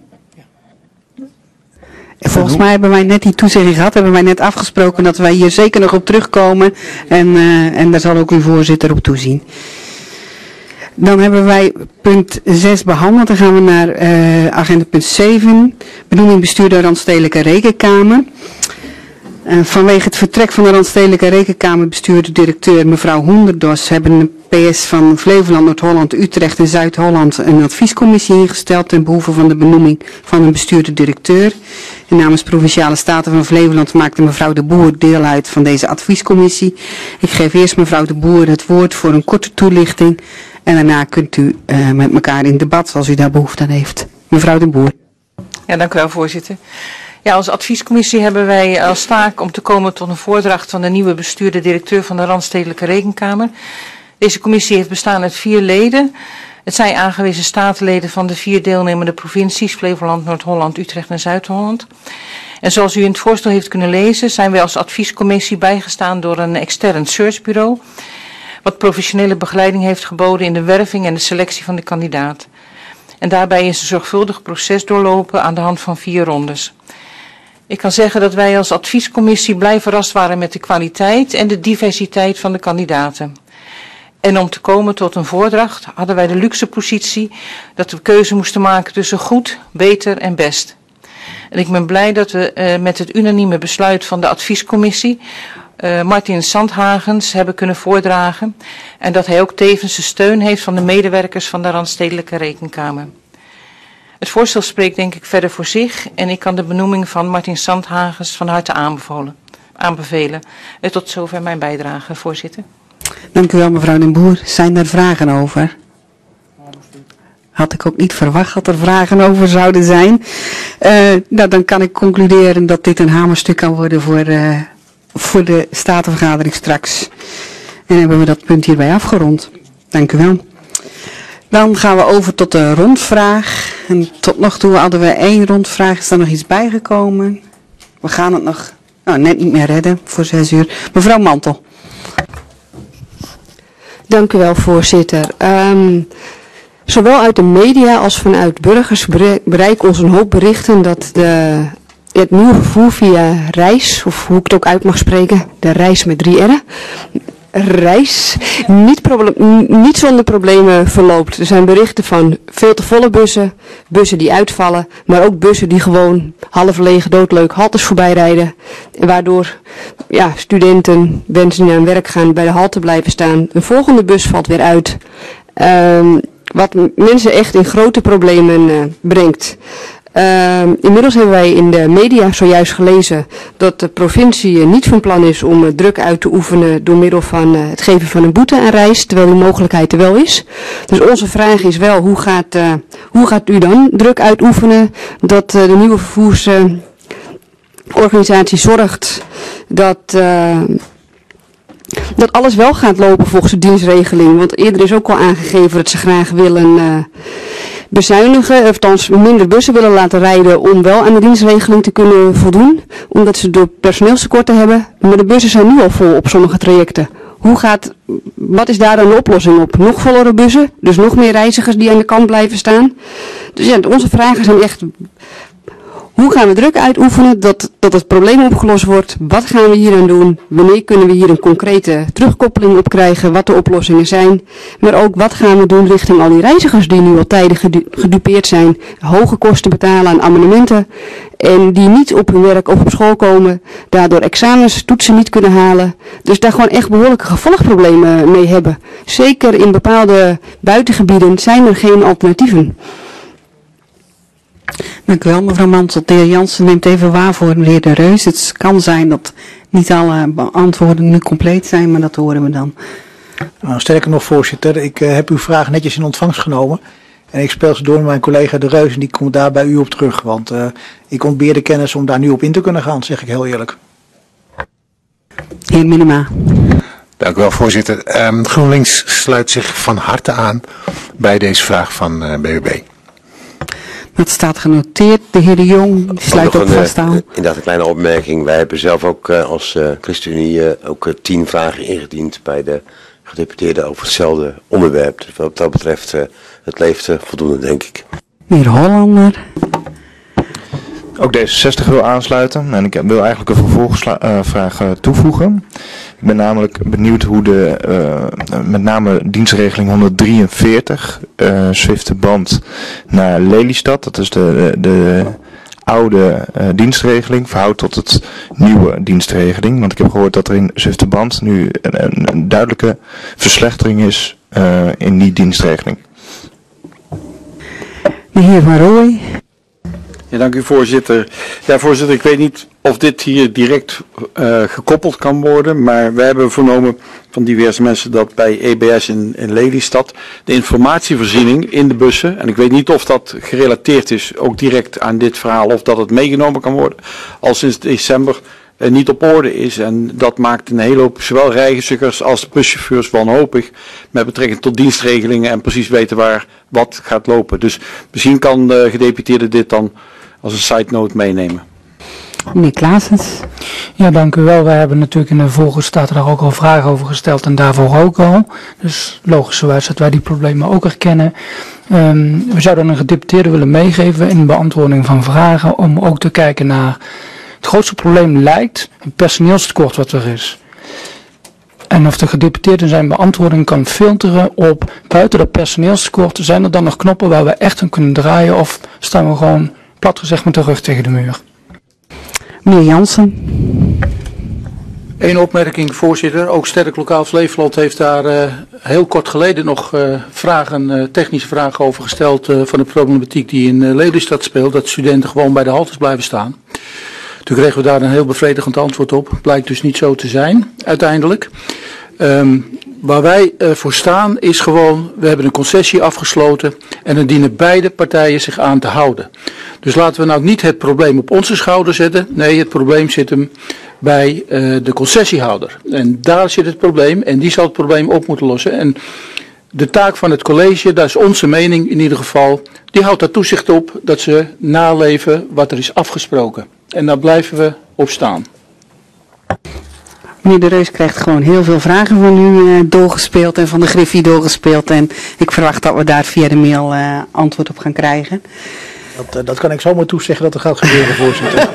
Volgens mij hebben wij net die toezegging gehad, hebben wij net afgesproken dat wij hier zeker nog op terugkomen en, uh, en daar zal ook uw voorzitter op toezien. Dan hebben wij punt zes behandeld. Dan gaan we naar uh, agenda punt zeven. Benoeming bestuurder Randstedelijke Rekenkamer. Uh, vanwege het vertrek van de Randstedelijke Rekenkamer bestuurder directeur mevrouw Hoenderdos hebben de P S van Flevoland, Noord-Holland, Utrecht en Zuid-Holland een adviescommissie ingesteld ten behoeve van de benoeming van een bestuurder directeur. En namens Provinciale Staten van Flevoland maakte mevrouw de Boer deel uit van deze adviescommissie. Ik geef eerst mevrouw de Boer het woord voor een korte toelichting. En daarna kunt u uh, met elkaar in debat als u daar behoefte aan heeft. Mevrouw de Boer. Ja, dank u wel, voorzitter. Ja, als adviescommissie hebben wij als taak om te komen tot een voordracht van de nieuwe bestuurder directeur van de Randstedelijke Rekenkamer. Deze commissie heeft bestaan uit vier leden. Het zijn aangewezen statenleden van de vier deelnemende provincies, Flevoland, Noord-Holland, Utrecht en Zuid-Holland. En zoals u in het voorstel heeft kunnen lezen, zijn wij als adviescommissie bijgestaan door een extern searchbureau, wat professionele begeleiding heeft geboden in de werving en de selectie van de kandidaat. En daarbij is een zorgvuldig proces doorlopen aan de hand van vier rondes. Ik kan zeggen dat wij als adviescommissie blij verrast waren met de kwaliteit en de diversiteit van de kandidaten. En om te komen tot een voordracht hadden wij de luxe positie dat we keuze moesten maken tussen goed, beter en best. En ik ben blij dat we uh, met het unanieme besluit van de adviescommissie uh, Martin Zandhagens hebben kunnen voordragen. En dat hij ook tevens de steun heeft van de medewerkers van de Randstedelijke Rekenkamer. Het voorstel spreekt denk ik verder voor zich en ik kan de benoeming van Martin Zandhagens van harte aanbevelen. aanbevelen. Uh, tot zover mijn bijdrage, voorzitter. Dank u wel, mevrouw Den Boer. Zijn er vragen over? Had ik ook niet verwacht dat er vragen over zouden zijn. Uh, nou, dan kan ik concluderen dat dit een hamerstuk kan worden voor, uh, voor de statenvergadering straks. En hebben we dat punt hierbij afgerond. Dank u wel. Dan gaan we over tot de rondvraag. En tot nog toe hadden we één rondvraag. Is er nog iets bijgekomen? We gaan het nog nou, net niet meer redden voor zes uur. Mevrouw Mantel. Dank u wel, voorzitter. Um, zowel uit de media als vanuit burgers bereiken ons een hoop berichten dat de, het nieuwe vervoer via reis, of hoe ik het ook uit mag spreken, de reis met drie R'en, reis, niet, niet zonder problemen verloopt. Er zijn berichten van veel te volle bussen, bussen die uitvallen, maar ook bussen die gewoon half leeg, doodleuk haltes voorbij rijden. Waardoor ja, studenten, mensen die naar hun werk gaan, bij de halte blijven staan. Een volgende bus valt weer uit. Um, wat mensen echt in grote problemen uh, brengt. Uh, inmiddels hebben wij in de media zojuist gelezen dat de provincie niet van plan is om uh, druk uit te oefenen door middel van uh, het geven van een boete aan reis, terwijl die mogelijkheid er wel is. Dus onze vraag is wel, hoe gaat, uh, hoe gaat u dan druk uitoefenen dat uh, de nieuwe vervoersorganisatie uh, zorgt dat... Uh, dat alles wel gaat lopen volgens de dienstregeling. Want eerder is ook al aangegeven dat ze graag willen uh, bezuinigen. Of althans minder bussen willen laten rijden om wel aan de dienstregeling te kunnen voldoen. Omdat ze door personeelstekorten hebben. Maar de bussen zijn nu al vol op sommige trajecten. Hoe gaat, wat is daar dan de oplossing op? Nog vollere bussen, dus nog meer reizigers die aan de kant blijven staan. Dus ja, onze vragen zijn echt... Hoe gaan we druk uitoefenen dat, dat het probleem opgelost wordt? Wat gaan we hier aan doen? Wanneer kunnen we hier een concrete terugkoppeling op krijgen? Wat de oplossingen zijn? Maar ook wat gaan we doen richting al die reizigers die nu al tijden gedu gedupeerd zijn? Hoge kosten betalen aan abonnementen. En die niet op hun werk of op school komen. Daardoor examens, toetsen niet kunnen halen. Dus daar gewoon echt behoorlijke gevolgproblemen mee hebben. Zeker in bepaalde buitengebieden zijn er geen alternatieven. Dank u wel, mevrouw Mantel. De heer Jansen neemt even waar voor de heer De Reus. Het kan zijn dat niet alle antwoorden nu compleet zijn, maar dat horen we dan. Nou, sterker nog, voorzitter, ik uh, heb uw vraag netjes in ontvangst genomen. En ik speel ze door met mijn collega De Reus en die komt daar bij u op terug. Want uh, ik ontbeer de kennis om daar nu op in te kunnen gaan, zeg ik heel eerlijk. Heer Minema. Dank u wel, voorzitter. Um, GroenLinks sluit zich van harte aan bij deze vraag van uh, B B B. Dat staat genoteerd. De heer De Jong die sluit ook vast aan. Inderdaad een kleine opmerking. Wij hebben zelf ook uh, als uh, ChristenUnie uh, ook uh, tien vragen ingediend bij de gedeputeerden over hetzelfde onderwerp. Dus wat dat betreft, uh, het leeft uh, voldoende, denk ik. Meneer Hollander. Ook D zesenzestig wil aansluiten en ik wil eigenlijk een vervolgvraag uh, toevoegen. Ik ben namelijk benieuwd hoe de, uh, met name dienstregeling honderddrieënveertig, uh, Zwifterband naar Lelystad, dat is de, de, de oude uh, dienstregeling, verhoudt tot het nieuwe dienstregeling. Want ik heb gehoord dat er in Zwifterband nu een, een, een duidelijke verslechtering is uh, in die dienstregeling. De heer Van Rooij. Ja, dank u, voorzitter. Ja, voorzitter, ik weet niet of dit hier direct uh, gekoppeld kan worden, maar wij hebben vernomen van diverse mensen dat bij E B S in, in Lelystad de informatievoorziening in de bussen, en ik weet niet of dat gerelateerd is ook direct aan dit verhaal of dat het meegenomen kan worden, al sinds december uh, niet op orde is. En dat maakt een hele hoop, zowel reizigers als de buschauffeurs, wanhopig met betrekking tot dienstregelingen en precies weten waar wat gaat lopen. Dus misschien kan de gedeputeerde dit dan als een side note meenemen. Meneer Klaasens. Ja, dank u wel. Wij hebben natuurlijk in de volgestaat daar ook al vragen over gesteld en daarvoor ook al. Dus logischerwijs dat wij die problemen ook herkennen. Um, we zouden een gedeputeerde willen meegeven in de beantwoording van vragen om ook te kijken naar het grootste probleem lijkt het personeelstekort wat er is. En of de gedeputeerde in zijn beantwoording kan filteren op buiten dat personeelstekort, zijn er dan nog knoppen waar we echt aan kunnen draaien of staan we gewoon plat gezegd met de rug tegen de muur? Meneer Jansen. Eén opmerking, voorzitter. Ook Sterk Lokaal Flevoland heeft daar uh, heel kort geleden nog uh, vragen, uh, technische vragen over gesteld uh, van de problematiek die in uh, Lelystad speelt. Dat studenten gewoon bij de haltes blijven staan. Toen kregen we daar een heel bevredigend antwoord op. Blijkt dus niet zo te zijn, uiteindelijk. Um, waar wij uh, voor staan is gewoon, we hebben een concessie afgesloten en dan dienen beide partijen zich aan te houden. Dus laten we nou niet het probleem op onze schouder zetten. Nee, het probleem zit hem bij uh, de concessiehouder. En daar zit het probleem en die zal het probleem op moeten lossen. En de taak van het college, dat is onze mening in ieder geval, die houdt daar toezicht op dat ze naleven wat er is afgesproken. En daar blijven we op staan. Meneer De Reus krijgt gewoon heel veel vragen van u uh, doorgespeeld en van de Griffie doorgespeeld. En ik verwacht dat we daar via de mail uh, antwoord op gaan krijgen. Dat, uh, dat kan ik zomaar toezeggen dat er gaat gebeuren, voorzitter.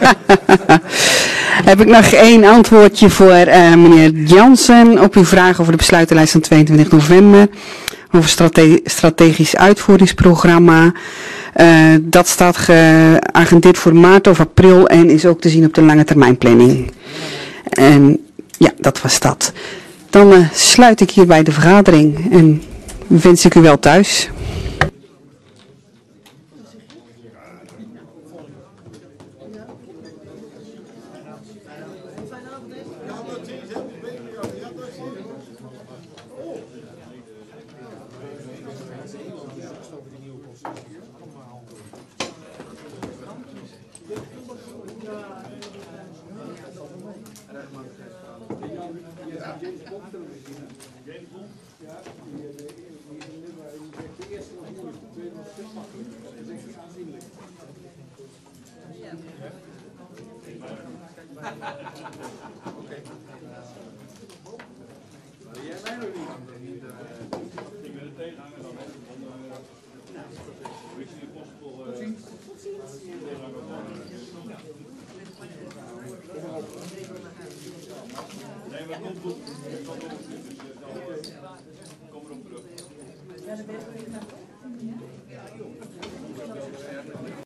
Heb ik nog één antwoordje voor uh, meneer Jansen op uw vraag over de besluitenlijst van tweeëntwintig november. Over strate strategisch uitvoeringsprogramma. Uh, dat staat geagendeerd voor maart of april en is ook te zien op de lange termijn planning. En ja, dat was dat. Dan uh, sluit ik hierbij de vergadering en wens ik u wel thuis. Nee, maar komt goed.